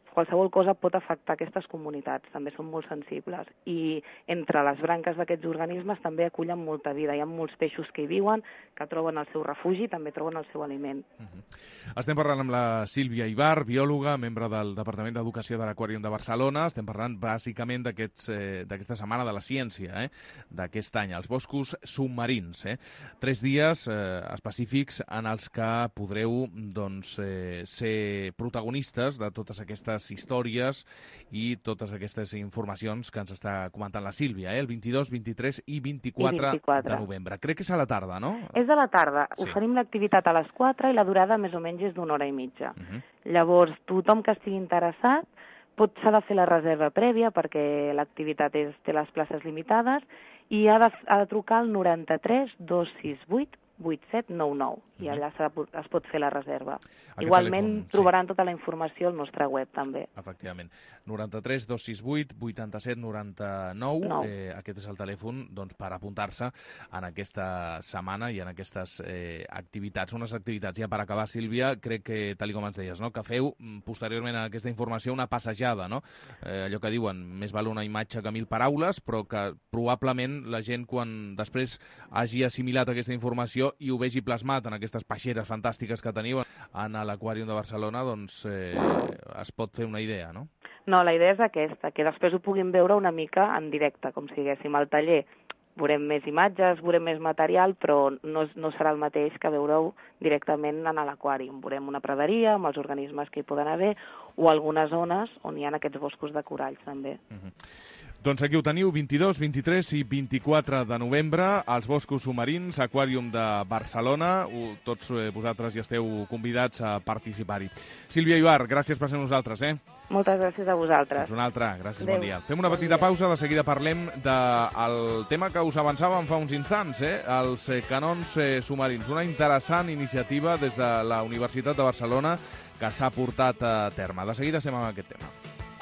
[SPEAKER 18] qualsevol cosa pot afectar aquestes comunitats, també són molt sensibles. I entre les branques d'aquests organismes també acullen molta vida. Hi ha molts peixos que hi viuen, que troben el seu refugi, també troben el seu aliment.
[SPEAKER 2] Uh-huh. Estem parlant amb la Sílvia Ibar, biòloga, membre del Departament d'Educació de l'Aquàrium de Barcelona. Estem parlant bàsicament d'aquesta setmana de la ciència, eh? d'aquest any, els boscos submarins. Eh? Tres dies eh, específics en els que podreu doncs, eh, ser protagonistes de totes aquestes històries i totes aquestes informacions que ens està comentant la Sílvia, eh? el vint-i-dos, vint-i-tres i vint-i-quatre, I vint-i-quatre de novembre. Crec que és a la tarda, no?
[SPEAKER 18] És a la tarda. Sí. Oferim l'activitat a les quatre i la durada més o menys és d'una hora i mitja. Uh-huh. Llavors, tothom que estigui interessat pot s'ha de fer la reserva prèvia perquè l'activitat té les places limitades i ha de, ha de trucar al noranta-tres dos sis vuit vuit set nou nou i allà es pot fer la reserva. Aquest Igualment telèfon, sí. trobaran tota la informació al nostre web també.
[SPEAKER 2] Efectivament. noranta-tres dos sis vuit vuit set nou nou, no. eh, aquest és el telèfon doncs, per apuntar-se en aquesta setmana i en aquestes eh, activitats. Unes activitats, ja per acabar, Sílvia, crec que, tal com ens deies, no? que feu posteriorment a aquesta informació una passejada, no? eh, allò que diuen, més val una imatge que mil paraules, però que probablement la gent, quan després hagi assimilat aquesta informació i ho vegi plasmat en aquestes peixeres fantàstiques que teniu en l'Aquàrium de Barcelona, doncs eh, es pot fer una idea, no?
[SPEAKER 18] No, la idea és aquesta, que després ho puguin veure una mica en directe, com si haguéssim al taller. Veurem més imatges, veurem més material, però no, no serà el mateix que veure-ho directament en l'aquàrium. Veurem una praderia amb els organismes que hi poden haver o algunes zones on hi ha aquests boscos de coralls també. Uh-huh.
[SPEAKER 2] Doncs aquí ho teniu, vint-i-dos, vint-i-tres i vint-i-quatre de novembre, als boscos submarins, Aquàrium de Barcelona. Tots vosaltres hi esteu convidats a participar-hi. Sílvia Ibar, gràcies per ser nosaltres, eh?
[SPEAKER 18] Moltes gràcies a vosaltres.
[SPEAKER 2] Doncs una altra, gràcies, Adeu. Bon dia. Fem una petita pausa, de seguida parlem del tema que us avançàvem fa uns instants, eh? els canons submarins. Una interessant iniciativa des de la Universitat de Barcelona que s'ha portat a terme. De seguida estem amb aquest tema.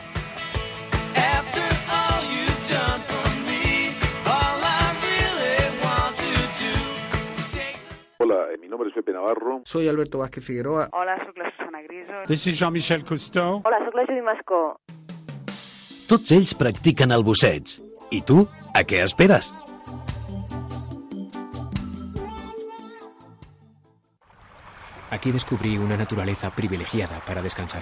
[SPEAKER 19] Hola, mi nombre es Pepe Navarro.
[SPEAKER 20] Soy Alberto Vázquez Figueroa.
[SPEAKER 21] Hola, soc la Susana Griso.
[SPEAKER 22] This is Jean-Michel Cousteau.
[SPEAKER 21] Hola, soc la Judy Mascó.
[SPEAKER 14] Tots ells practiquen el busseig. I tu, a què esperes?
[SPEAKER 15] Aquí descubrí una naturaleza privilegiada para descansar.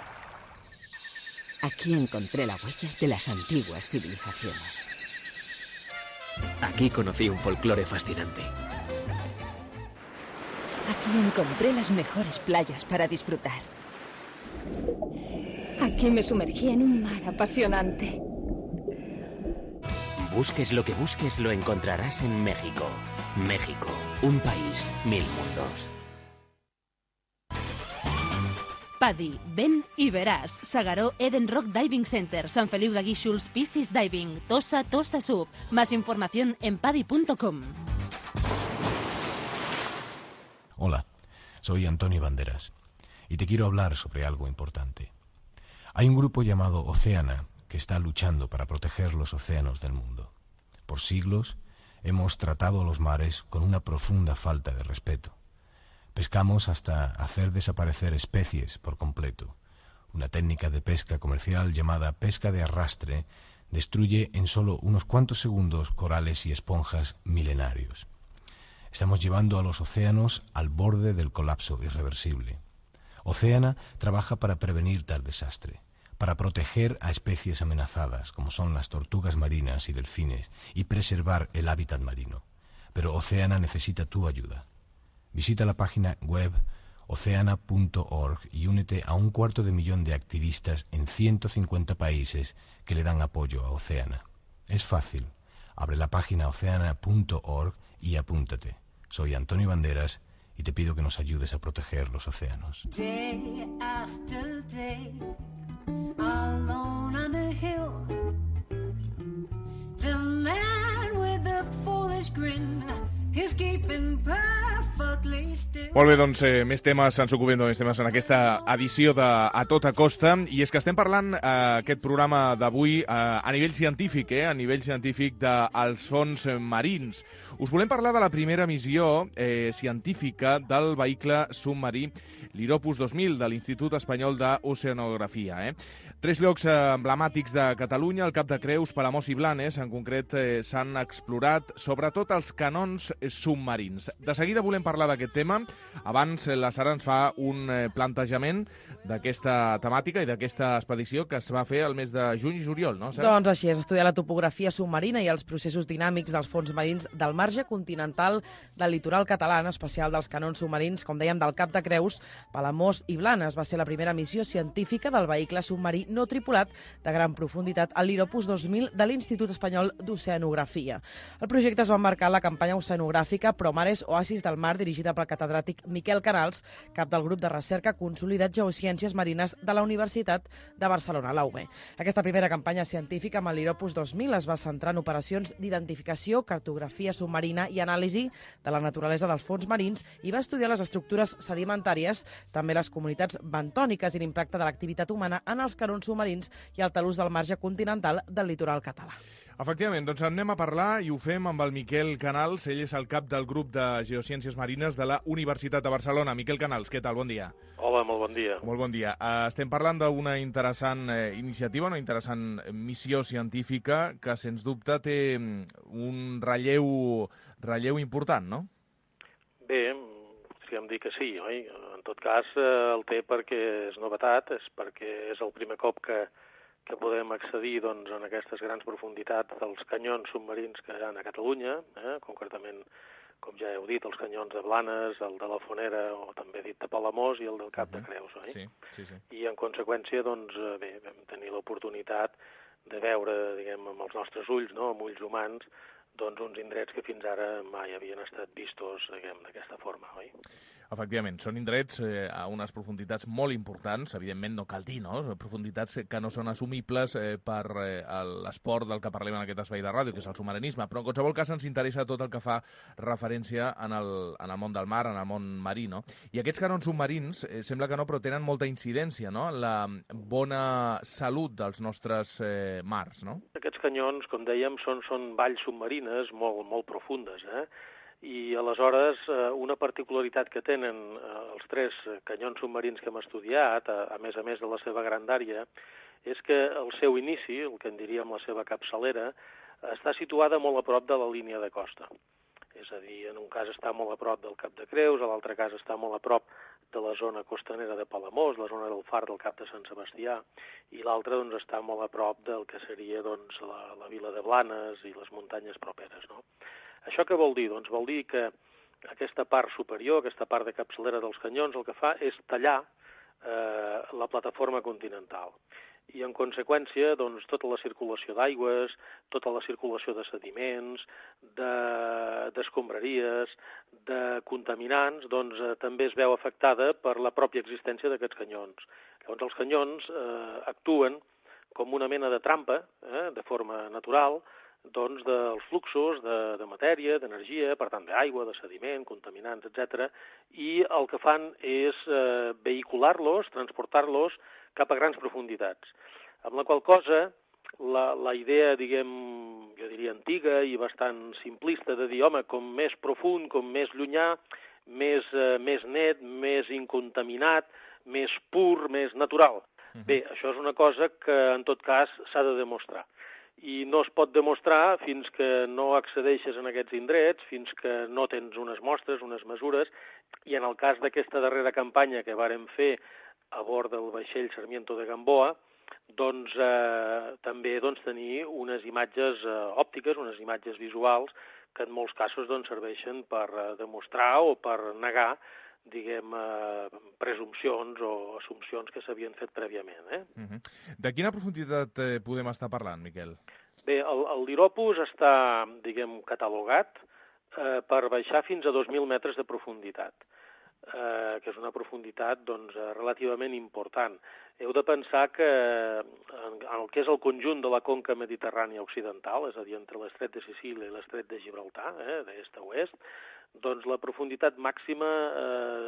[SPEAKER 7] Aquí encontré la huella de las antiguas civilizaciones.
[SPEAKER 6] Aquí conocí un folclore fascinante.
[SPEAKER 16] Aquí encontré las mejores playas para disfrutar. Aquí me sumergí en un mar apasionante.
[SPEAKER 6] Busques lo que busques, lo encontrarás en México. México, un país, mil mundos.
[SPEAKER 3] Paddy, ven i veràs. Segaró Eden Rock Diving Center, Sant Feliu de Guíxols, Piscis Diving, Tossa, Tossa Sub. Más información en paddy punto com.
[SPEAKER 23] Hola, soy Antonio Banderas y te quiero hablar sobre algo importante. Hay un grupo llamado Oceana que está luchando para proteger los océanos del mundo. Por siglos hemos tratado a los mares con una profunda falta de respeto. Pescamos hasta hacer desaparecer especies por completo. Una técnica de pesca comercial llamada pesca de arrastre destruye en solo unos cuantos segundos corales y esponjas milenarios. Estamos llevando a los océanos al borde del colapso irreversible. Oceana trabaja para prevenir tal desastre, para proteger a especies amenazadas, como son las tortugas marinas y delfines, y preservar el hábitat marino. Pero Oceana necesita tu ayuda. Visita la página web oceana punto org y únete a un cuarto de millón de activistas en ciento cincuenta países que le dan apoyo a Oceana. Es fácil. Abre la página oceana punto org y apúntate. Soy Antonio Banderas y te pido que nos ayudes a proteger los océanos.
[SPEAKER 24] Day after day, alone on the hill, the man with the foolish grin is keeping perfectly still.
[SPEAKER 2] Molt bé, doncs eh, més temes, ens ocupem de més temes en aquesta edició de A Tota Costa, i és que estem parlant eh, aquest programa d'avui eh, a nivell científic, eh, a nivell científic dels fons marins. Us volem parlar de la primera missió eh, científica del vehicle submarí l'Iropus dos mil de l'Institut Espanyol d'Oceanografia. Eh? Tres llocs emblemàtics de Catalunya, el Cap de Creus, Palamós i Blanes, en concret eh, s'han explorat sobretot els canons submarins. De seguida volem parlar d'aquest tema. Abans, la Sara ens fa un eh, plantejament d'aquesta temàtica i d'aquesta expedició que es va fer el mes de juny i juliol, no? Sara?
[SPEAKER 4] Doncs així és, estudiar la topografia submarina i els processos dinàmics dels fons marins del marge continental del litoral català, en especial dels canons submarins, com dèiem, del Cap de Creus, Palamós i Blanes. Va ser la primera missió científica del vehicle submarí no tripulat de gran profunditat a l'Iropus dos mil de l'Institut Espanyol d'Oceanografia. El projecte es va emmarcar en la campanya oceanogràfica Promares Oasis del Mar, dirigida pel catedràtic Miquel Canals, cap del grup de recerca Consolidat Geociències Marines de la Universitat de Barcelona, la U B. Aquesta primera campanya científica amb l'Iropus dos mil es va centrar en operacions d'identificació, cartografia submarina i anàlisi de la naturalesa dels fons marins i va estudiar les estructures sedimentàries, també les comunitats bentòniques i l'impacte de l'activitat humana en els canons submarins i el talús del marge continental del litoral català.
[SPEAKER 2] Efectivament, doncs anem a parlar i ho fem amb el Miquel Canals. Ell és el cap del grup de Geociències Marines de la Universitat de Barcelona. Miquel Canals, què tal? Bon dia.
[SPEAKER 1] Hola, molt bon dia.
[SPEAKER 2] Molt bon dia. Uh, estem parlant d'una interessant eh, iniciativa, una interessant missió científica que, sens dubte, té un relleu, relleu important, no?
[SPEAKER 1] Bé, podríem dir que sí, oi? En tot cas, eh, el té perquè és novetat, és perquè és el primer cop que, que podem accedir doncs, en aquestes grans profunditats dels canyons submarins que hi ha a Catalunya, eh? concretament, com ja heu dit, els canyons de Blanes, el de la Fonera, o també dit de Palamós, i el del Cap de Creus, oi?
[SPEAKER 2] Sí, sí, sí.
[SPEAKER 1] I, en conseqüència, doncs, bé, vam tenir l'oportunitat de veure, diguem, amb els nostres ulls, no?, amb ulls humans, doncs uns indrets que fins ara mai havien estat vistos, diguem, d'aquesta forma, oi?
[SPEAKER 2] Efectivament, són indrets eh, a unes profunditats molt importants, evidentment no cal dir, no? Profunditats que no són assumibles eh, per eh, l'esport del que parlem en aquest espai de ràdio, que és el submarinisme, però en qualsevol cas ens interessa tot el que fa referència en el, en el món del mar, en el món marí, no? I aquests canons submarins, eh, sembla que no, però tenen molta incidència, no?, en la bona salut dels nostres eh, mars, no?
[SPEAKER 1] Aquests canyons, com dèiem, són, són valls submarines molt, molt profundes, eh? I aleshores una particularitat que tenen els tres canyons submarins que hem estudiat, a, a més a més de la seva grandària, és que el seu inici, el que en diríem la seva capçalera, està situada molt a prop de la línia de costa. És a dir, en un cas està molt a prop del Cap de Creus, a l'altre cas està molt a prop de la zona costanera de Palamós, la zona del far del Cap de Sant Sebastià, i l'altre doncs, està molt a prop del que seria doncs, la, la vila de Blanes i les muntanyes properes, no? Això què vol dir? Doncs vol dir que aquesta part superior, aquesta part de capçalera dels canyons, el que fa és tallar eh, la plataforma continental. I, en conseqüència, doncs, tota la circulació d'aigües, tota la circulació de sediments, d'escombraries, de, de contaminants, doncs, eh, també es veu afectada per la pròpia existència d'aquests canyons. Llavors, els canyons eh, actuen com una mena de trampa, eh, de forma natural, doncs, dels fluxos de, de matèria, d'energia, per tant, d'aigua, de sediment, contaminants, etcètera, i el que fan és eh, vehicular-los, transportar-los cap a grans profunditats. Amb la qual cosa, la, la idea, diguem, jo diria antiga i bastant simplista de dir, home, com més profund, com més llunyà, més, eh, més net, més incontaminat, més pur, més natural. Uh-huh. Bé, això és una cosa que, en tot cas, s'ha de demostrar. I no es pot demostrar fins que no accedeixes en aquests indrets, fins que no tens unes mostres, unes mesures, i en el cas d'aquesta darrera campanya que vàrem fer a bord del vaixell Sarmiento de Gamboa, doncs eh, també doncs, tenir unes imatges eh, òptiques, unes imatges visuals, que en molts casos doncs, serveixen per eh, demostrar o per negar, diguem, eh, presumpcions o assumpcions que s'havien fet prèviament. Eh?
[SPEAKER 2] Uh-huh. De quina profunditat eh, podem estar parlant, Miquel?
[SPEAKER 1] Bé, el, el l'Iropus està, diguem, catalogat eh, per baixar fins a dos mil metres de profunditat, eh, que és una profunditat doncs, relativament important. Heu de pensar que en, en el que és el conjunt de la conca mediterrània occidental, és a dir, entre l'estret de Sicília i l'estret de Gibraltar, eh, d'est a oest, doncs la profunditat màxima eh,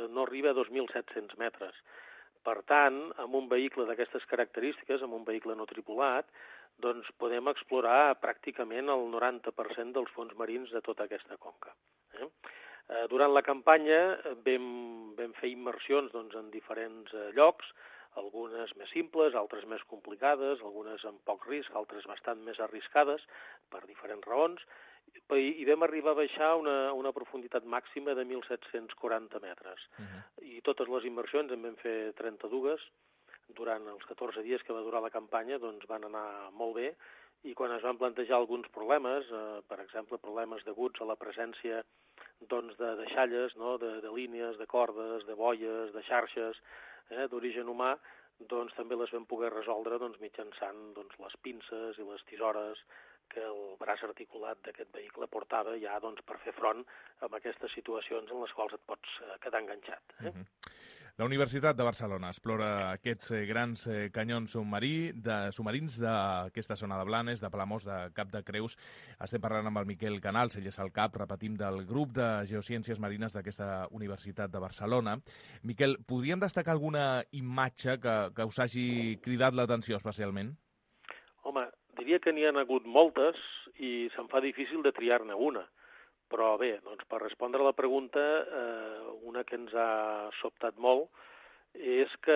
[SPEAKER 1] no arriba a dos mil set-cents metres. Per tant, amb un vehicle d'aquestes característiques, amb un vehicle no tripulat, doncs podem explorar pràcticament el noranta per cent dels fons marins de tota aquesta conca. Eh? Durant la campanya vam, vam fer immersions doncs, en diferents llocs, algunes més simples, altres més complicades, algunes amb poc risc, altres bastant més arriscades, per diferents raons, i vam arribar a baixar una, una profunditat màxima de mil set-cents quaranta metres. Uh-huh. I totes les immersions en vam fer trenta-dues, durant els catorze dies que va durar la campanya, doncs van anar molt bé, i quan es van plantejar alguns problemes, eh, per exemple, problemes deguts a la presència doncs, de deixalles, no? de, de línies, de cordes, de boies, de xarxes, eh, d'origen humà, doncs també les vam poder resoldre doncs, mitjançant doncs, les pinces i les tisores que el braç articulat d'aquest vehicle portava ja doncs, per fer front a aquestes situacions en les quals et pots quedar enganxat. Eh?
[SPEAKER 2] Uh-huh. La Universitat de Barcelona explora aquests grans canyons submarí, de, submarins d'aquesta zona de Blanes, de Palamós, de Cap de Creus. Estem parlant amb el Miquel Canals, ell és el cap, repetim, del grup de Geociències Marines d'aquesta Universitat de Barcelona. Miquel, podríem destacar alguna imatge que, que us hagi cridat l'atenció especialment?
[SPEAKER 1] Home, diria que n'hi ha hagut moltes i se'm fa difícil de triar-ne una. Però bé, doncs per respondre a la pregunta, eh, una que ens ha sobtat molt és que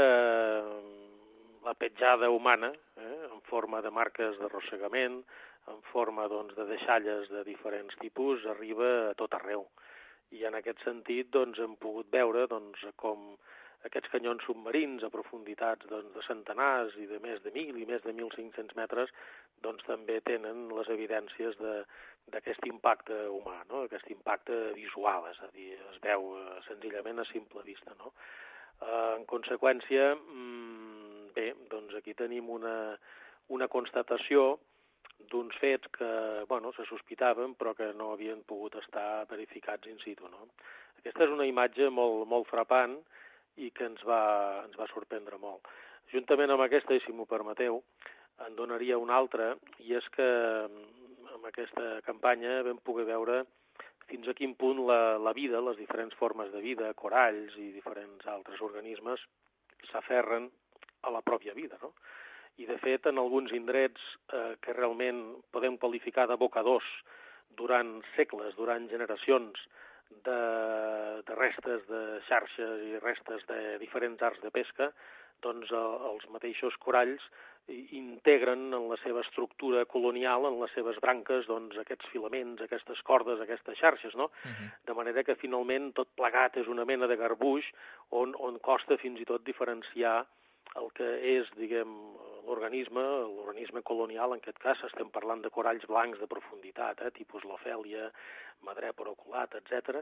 [SPEAKER 1] la petjada humana, eh, en forma de marques d'arrossegament, en forma doncs, de deixalles de diferents tipus, arriba a tot arreu. I en aquest sentit doncs, hem pogut veure doncs, com aquests canyons submarins a profunditats doncs, de centenars i de més de mil i més de mil cinc-cents metres doncs, també tenen les evidències d'aquest impacte humà, no? Aquest impacte visual, és a dir, es veu eh, senzillament a simple vista. No? Eh, en conseqüència, mmm, bé, doncs aquí tenim una, una constatació d'uns fets que bueno, se sospitaven però que no havien pogut estar verificats in situ. No? Aquesta és una imatge molt, molt frapant i que ens va, ens va sorprendre molt. Juntament amb aquesta, i si m'ho permeteu, en donaria una altra, i és que amb aquesta campanya vam poder veure fins a quin punt la, la vida, les diferents formes de vida, coralls i diferents altres organismes, s'aferren a la pròpia vida, no? I, de fet, en alguns indrets eh, que realment podem qualificar d'abocadors durant segles, durant generacions, De, de restes de xarxes i restes de diferents arts de pesca, doncs els mateixos coralls integren en la seva estructura colonial, en les seves branques, doncs aquests filaments, aquestes cordes, aquestes xarxes, no? Uh-huh. De manera que finalment tot plegat és una mena de garbuix on, on costa fins i tot diferenciar el que és, diguem, l'organisme, l'organisme colonial, en aquest cas estem parlant de coralls blancs de profunditat, eh, tipus l'ofèlia, madrèpor oculat, etcètera,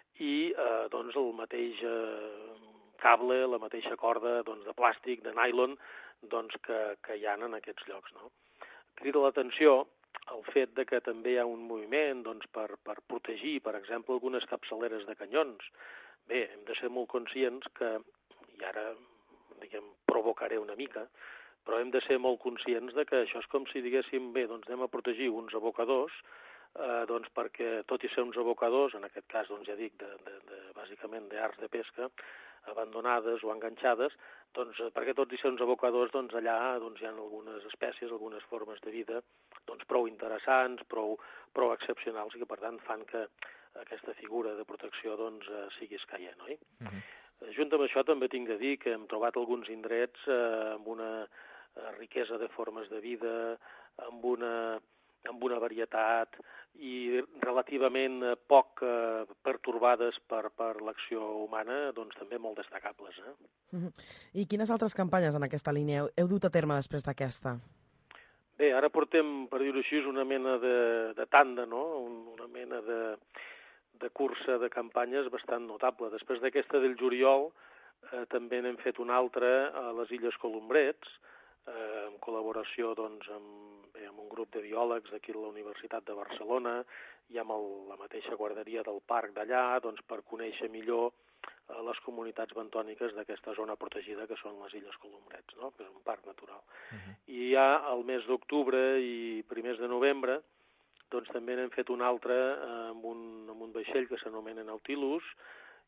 [SPEAKER 1] i eh, doncs el mateix eh, cable, la mateixa corda doncs, de plàstic, de nylon, doncs, que, que hi ha en aquests llocs. No? Crida l'atenció el fet de que també hi ha un moviment doncs, per, per protegir, per exemple, algunes capçaleres de canyons. Bé, hem de ser molt conscients que, i ara diguem, provocaré una mica, però hem de ser molt conscients de que això és com si diguéssim, bé, doncs anem a protegir uns abocadors, eh, doncs perquè tot i ser uns abocadors, en aquest cas, doncs ja dic, de, de, de, bàsicament d'arts de pesca, abandonades o enganxades, doncs perquè tot i ser uns abocadors, doncs allà doncs, hi ha algunes espècies, algunes formes de vida doncs, prou interessants, prou, prou excepcionals, i que per tant fan que aquesta figura de protecció doncs, sigui escaient, oi? Uh-huh. Junt amb això també tinc de dir que hem trobat alguns indrets eh, amb una riquesa de formes de vida, amb una, amb una varietat i relativament poc eh, pertorbades per, per l'acció humana, doncs també molt destacables. Eh?
[SPEAKER 4] Uh-huh. I quines altres campanyes en aquesta línia heu, heu dut a terme després d'aquesta?
[SPEAKER 1] Bé, ara portem, per dir-ho així, una mena de, de tanda, no? Una mena de... de cursa de campanyes bastant notable. Després d'aquesta del juliol eh, també n'hem fet una altra a les Illes Colombrets, eh, en col·laboració doncs, amb, bé, amb un grup de biòlegs d'aquí a la Universitat de Barcelona i amb el, la mateixa guarderia del parc d'allà doncs, per conèixer millor eh, les comunitats bentòniques d'aquesta zona protegida que són les Illes Colombrets, no? Que és un parc natural. Uh-huh. I ja al mes d'octubre i primers de novembre doncs també n'hem fet un altre eh, amb, un, amb un vaixell que s'anomena Nautilus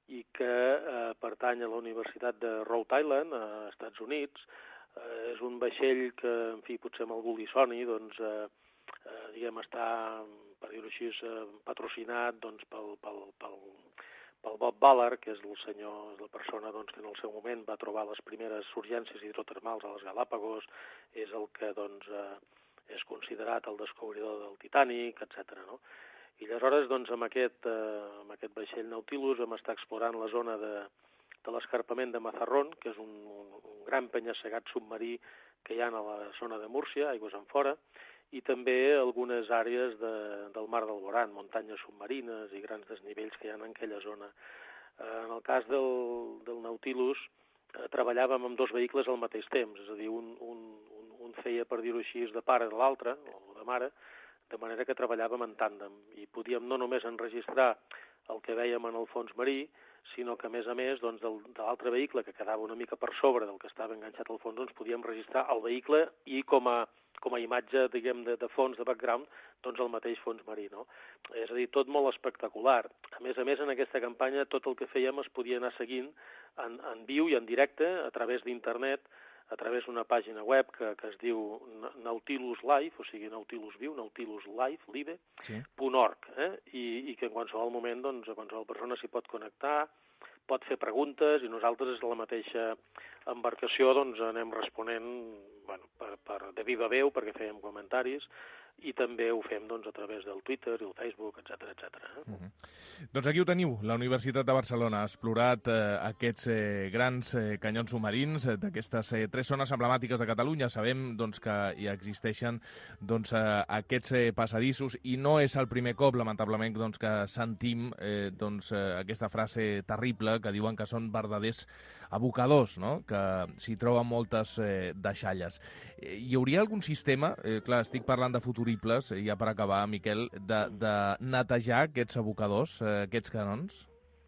[SPEAKER 1] i que eh, pertany a la Universitat de Rhode Island, a Estats Units. Eh, és un vaixell que, en fi, potser amb algú li soni, doncs, eh, eh, diguem, està, per dir-ho així, eh, patrocinat doncs, pel, pel, pel, pel Bob Ballard, que és el senyor, és la persona doncs, que en el seu moment va trobar les primeres surgències hidrotermals a les Galàpagos, és el que doncs, eh, és considerat el descobridor del Titanic, etcètera. No? I aleshores, doncs, amb aquest, eh, amb aquest vaixell Nautilus vam estar explorant la zona de, de l'escarpament de Mazarrón, que és un, un, un gran penya-segat submarí que hi ha a la zona de Múrcia, aigües en fora, i també algunes àrees de, del mar d'Alborán, muntanyes submarines i grans desnivells que hi ha en aquella zona. Eh, en el cas del, del Nautilus, eh, treballàvem amb dos vehicles al mateix temps, és a dir, un, un, un, un feia, per dir-ho així, de pare de l'altre, o de mare, de manera que treballàvem en tàndem i podíem no només enregistrar el que vèiem en el fons marí, sinó que, a més a més, doncs, del, de l'altre vehicle, que quedava una mica per sobre del que estava enganxat al fons, doncs podíem registrar el vehicle i com a, com a imatge, diguem, de, de fons, de background, doncs el mateix fons marí, no? És a dir, tot molt espectacular. A més a més, en aquesta campanya, tot el que fèiem es podia anar seguint en, en viu i en directe, a través d'internet, a través d'una pàgina web que, que es diu Nautilus Live, o sigui, Nautilus Viu, Nautilus Live, live, sí. .org, eh? I, i que en qualsevol moment, doncs, qualsevol persona s'hi pot connectar, pot fer preguntes, i nosaltres, des de la mateixa embarcació, doncs, anem responent, bueno, per, per, de viva veu, perquè fèiem comentaris, i també ho fem doncs, a través del Twitter i el Facebook, etcètera, etcètera. Eh?
[SPEAKER 2] Uh -huh. Doncs aquí ho teniu, la Universitat de Barcelona ha explorat eh, aquests eh, grans eh, canyons submarins eh, d'aquestes eh, tres zones emblemàtiques de Catalunya. Sabem doncs, que hi existeixen doncs, eh, aquests eh, passadissos i no és el primer cop, lamentablement, doncs, que sentim eh, doncs, eh, aquesta frase terrible que diuen que són verdaders abocadors, no? Que s'hi troben moltes eh, deixalles. Eh, hi hauria algun sistema, eh, clar, estic parlant de futuribles, eh, ja per acabar, Miquel, de, de netejar aquests abocadors, eh, aquests canons?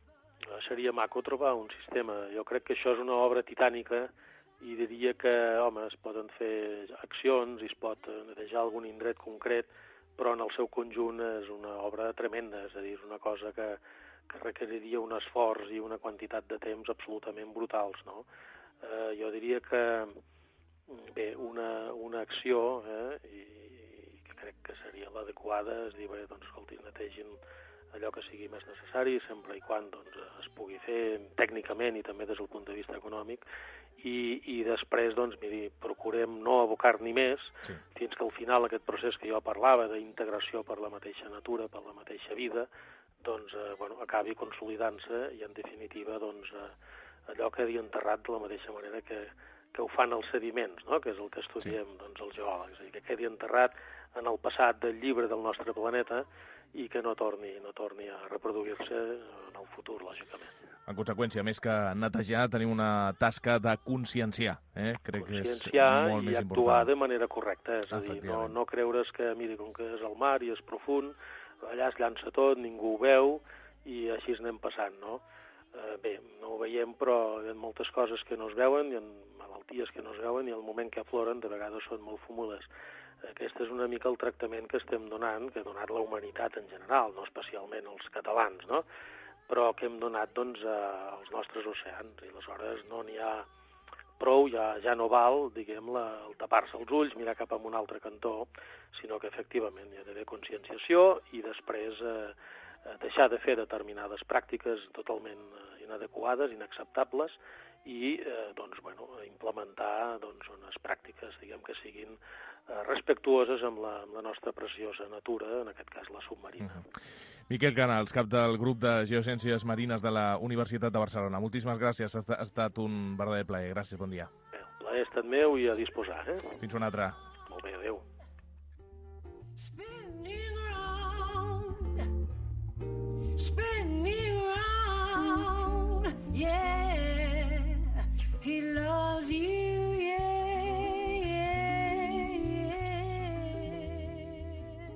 [SPEAKER 1] Seria maco trobar un sistema. Jo crec que això és una obra titànica i diria que, home, es poden fer accions i es pot netejar algun indret concret, però en el seu conjunt és una obra tremenda, és a dir, és una cosa que que requeriria un esforç i una quantitat de temps absolutament brutals, no? Eh, jo diria que, bé, una, una acció, eh, i, i que crec que seria l'adequada, és dir, bé, doncs, escolti, netegin allò que sigui més necessari, sempre i quan doncs, es pugui fer tècnicament i també des del punt de vista econòmic, i, i després, doncs, miri, procurem no abocar-n'hi més, sí. fins que al final aquest procés que jo parlava d'integració per la mateixa natura, per la mateixa vida, doncs, eh, bueno, acabi consolidant-se i, en definitiva, doncs, eh, allò quedi enterrat de la mateixa manera que, que ho fan els sediments, no? Que és el que estudiem sí. doncs, els geòlegs, és a dir, que quedi enterrat en el passat del llibre del nostre planeta i que no torni, no torni a reproduir-se en el futur, lògicament.
[SPEAKER 2] En conseqüència, més que netejar, tenim una tasca de conscienciar. Eh? Crec que és molt més
[SPEAKER 1] i actuar
[SPEAKER 2] important.
[SPEAKER 1] de manera correcta, és a dir, no, no creure's que, miri, com que és el mar i és profund, allà es llança tot, ningú ho veu i així anem passant, no? Eh, bé, no ho veiem, però hi ha moltes coses que no es veuen, hi ha malalties que no es veuen i al moment que afloren de vegades són molt fumudes. Aquest és una mica el tractament que estem donant, que ha donat la humanitat en general, no especialment els catalans, no? Però que hem donat doncs, als nostres oceans i aleshores no n'hi ha prou, ja, ja no val, diguem, la, el tapar-se els ulls, mirar cap a un altre cantó, sinó que efectivament hi ha d'haver conscienciació i després eh, deixar de fer determinades pràctiques totalment inadequades, inacceptables, i eh, doncs, bueno, implementar doncs, unes pràctiques diguem, que siguin eh, respectuoses amb la, amb la nostra preciosa natura, en aquest cas la submarina. Uh-huh.
[SPEAKER 2] Miquel Canals, cap del grup de Geociències Marines de la Universitat de Barcelona. Moltíssimes gràcies, ha estat un verdader plaer. Gràcies, bon dia.
[SPEAKER 1] Bé, el plaer ha estat meu i a disposar. Eh?
[SPEAKER 2] Fins una altra.
[SPEAKER 1] Molt bé, adéu.
[SPEAKER 24] Spinning round, spinning round, yeah, he loves you, yeah, yeah.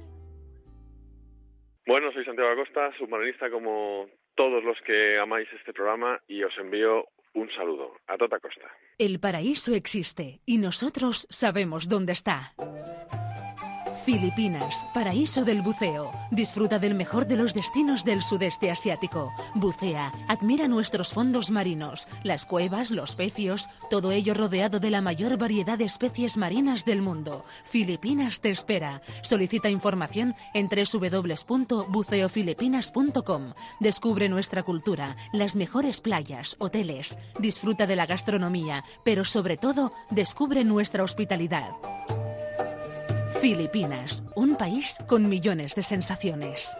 [SPEAKER 5] Bueno, soy Santiago Acosta, submarinista como todos los que amáis este programa y os envío un saludo a toda costa.
[SPEAKER 3] El paraíso existe y nosotros sabemos dónde está. Filipinas, paraíso del buceo. Disfruta del mejor de los destinos del sudeste asiático. Bucea, admira nuestros fondos marinos, las cuevas, los pecios, todo ello rodeado de la mayor variedad de especies marinas del mundo. Filipinas te espera. Solicita información en doble u doble u doble u punto buceo filipinas punto com. Descubre nuestra cultura, las mejores playas, hoteles. Disfruta de la gastronomía, pero sobre todo, descubre nuestra hospitalidad. Filipinas, un país con millones de sensaciones.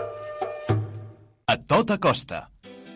[SPEAKER 8] A tota costa.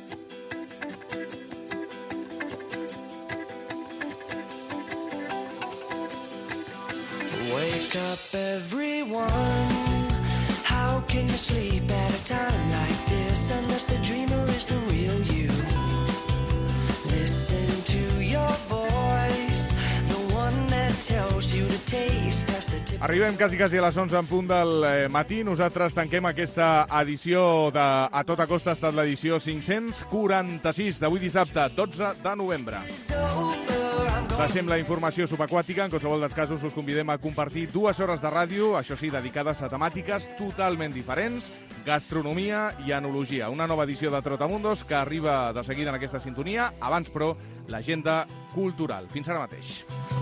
[SPEAKER 24] Wake up everyone. How can you sleep at a time like this unless the dreamer is the real you? Listen to your voice, the one that tells you to taste past the tip.
[SPEAKER 2] Arribem quasi, quasi a les onze en punt del eh, matí. Nosaltres tanquem aquesta edició de A Tota Costa. Ha estat l'edició cinc-cents quaranta-sis d'avui dissabte, dotze de novembre. Passem la informació subaquàtica. En qualsevol dels casos us convidem a compartir dues hores de ràdio, això sí, dedicades a temàtiques totalment diferents, gastronomia i enologia. Una nova edició de Trotamundos que arriba de seguida en aquesta sintonia. Abans, però, l'agenda cultural. Fins ara mateix.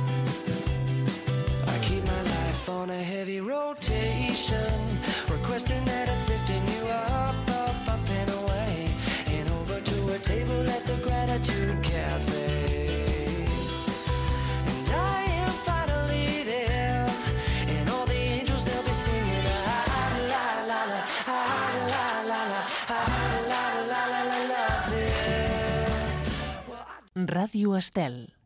[SPEAKER 24] I keep my life on a heavy rotation, requesting that it's lifting you up, up, up and away, and over to a table at the Gratitude Cafe. And I am finally there, and all the angels, they'll be singing ah la la la, ah la la la, ah la la la la la, love this.
[SPEAKER 3] Ràdio Estel.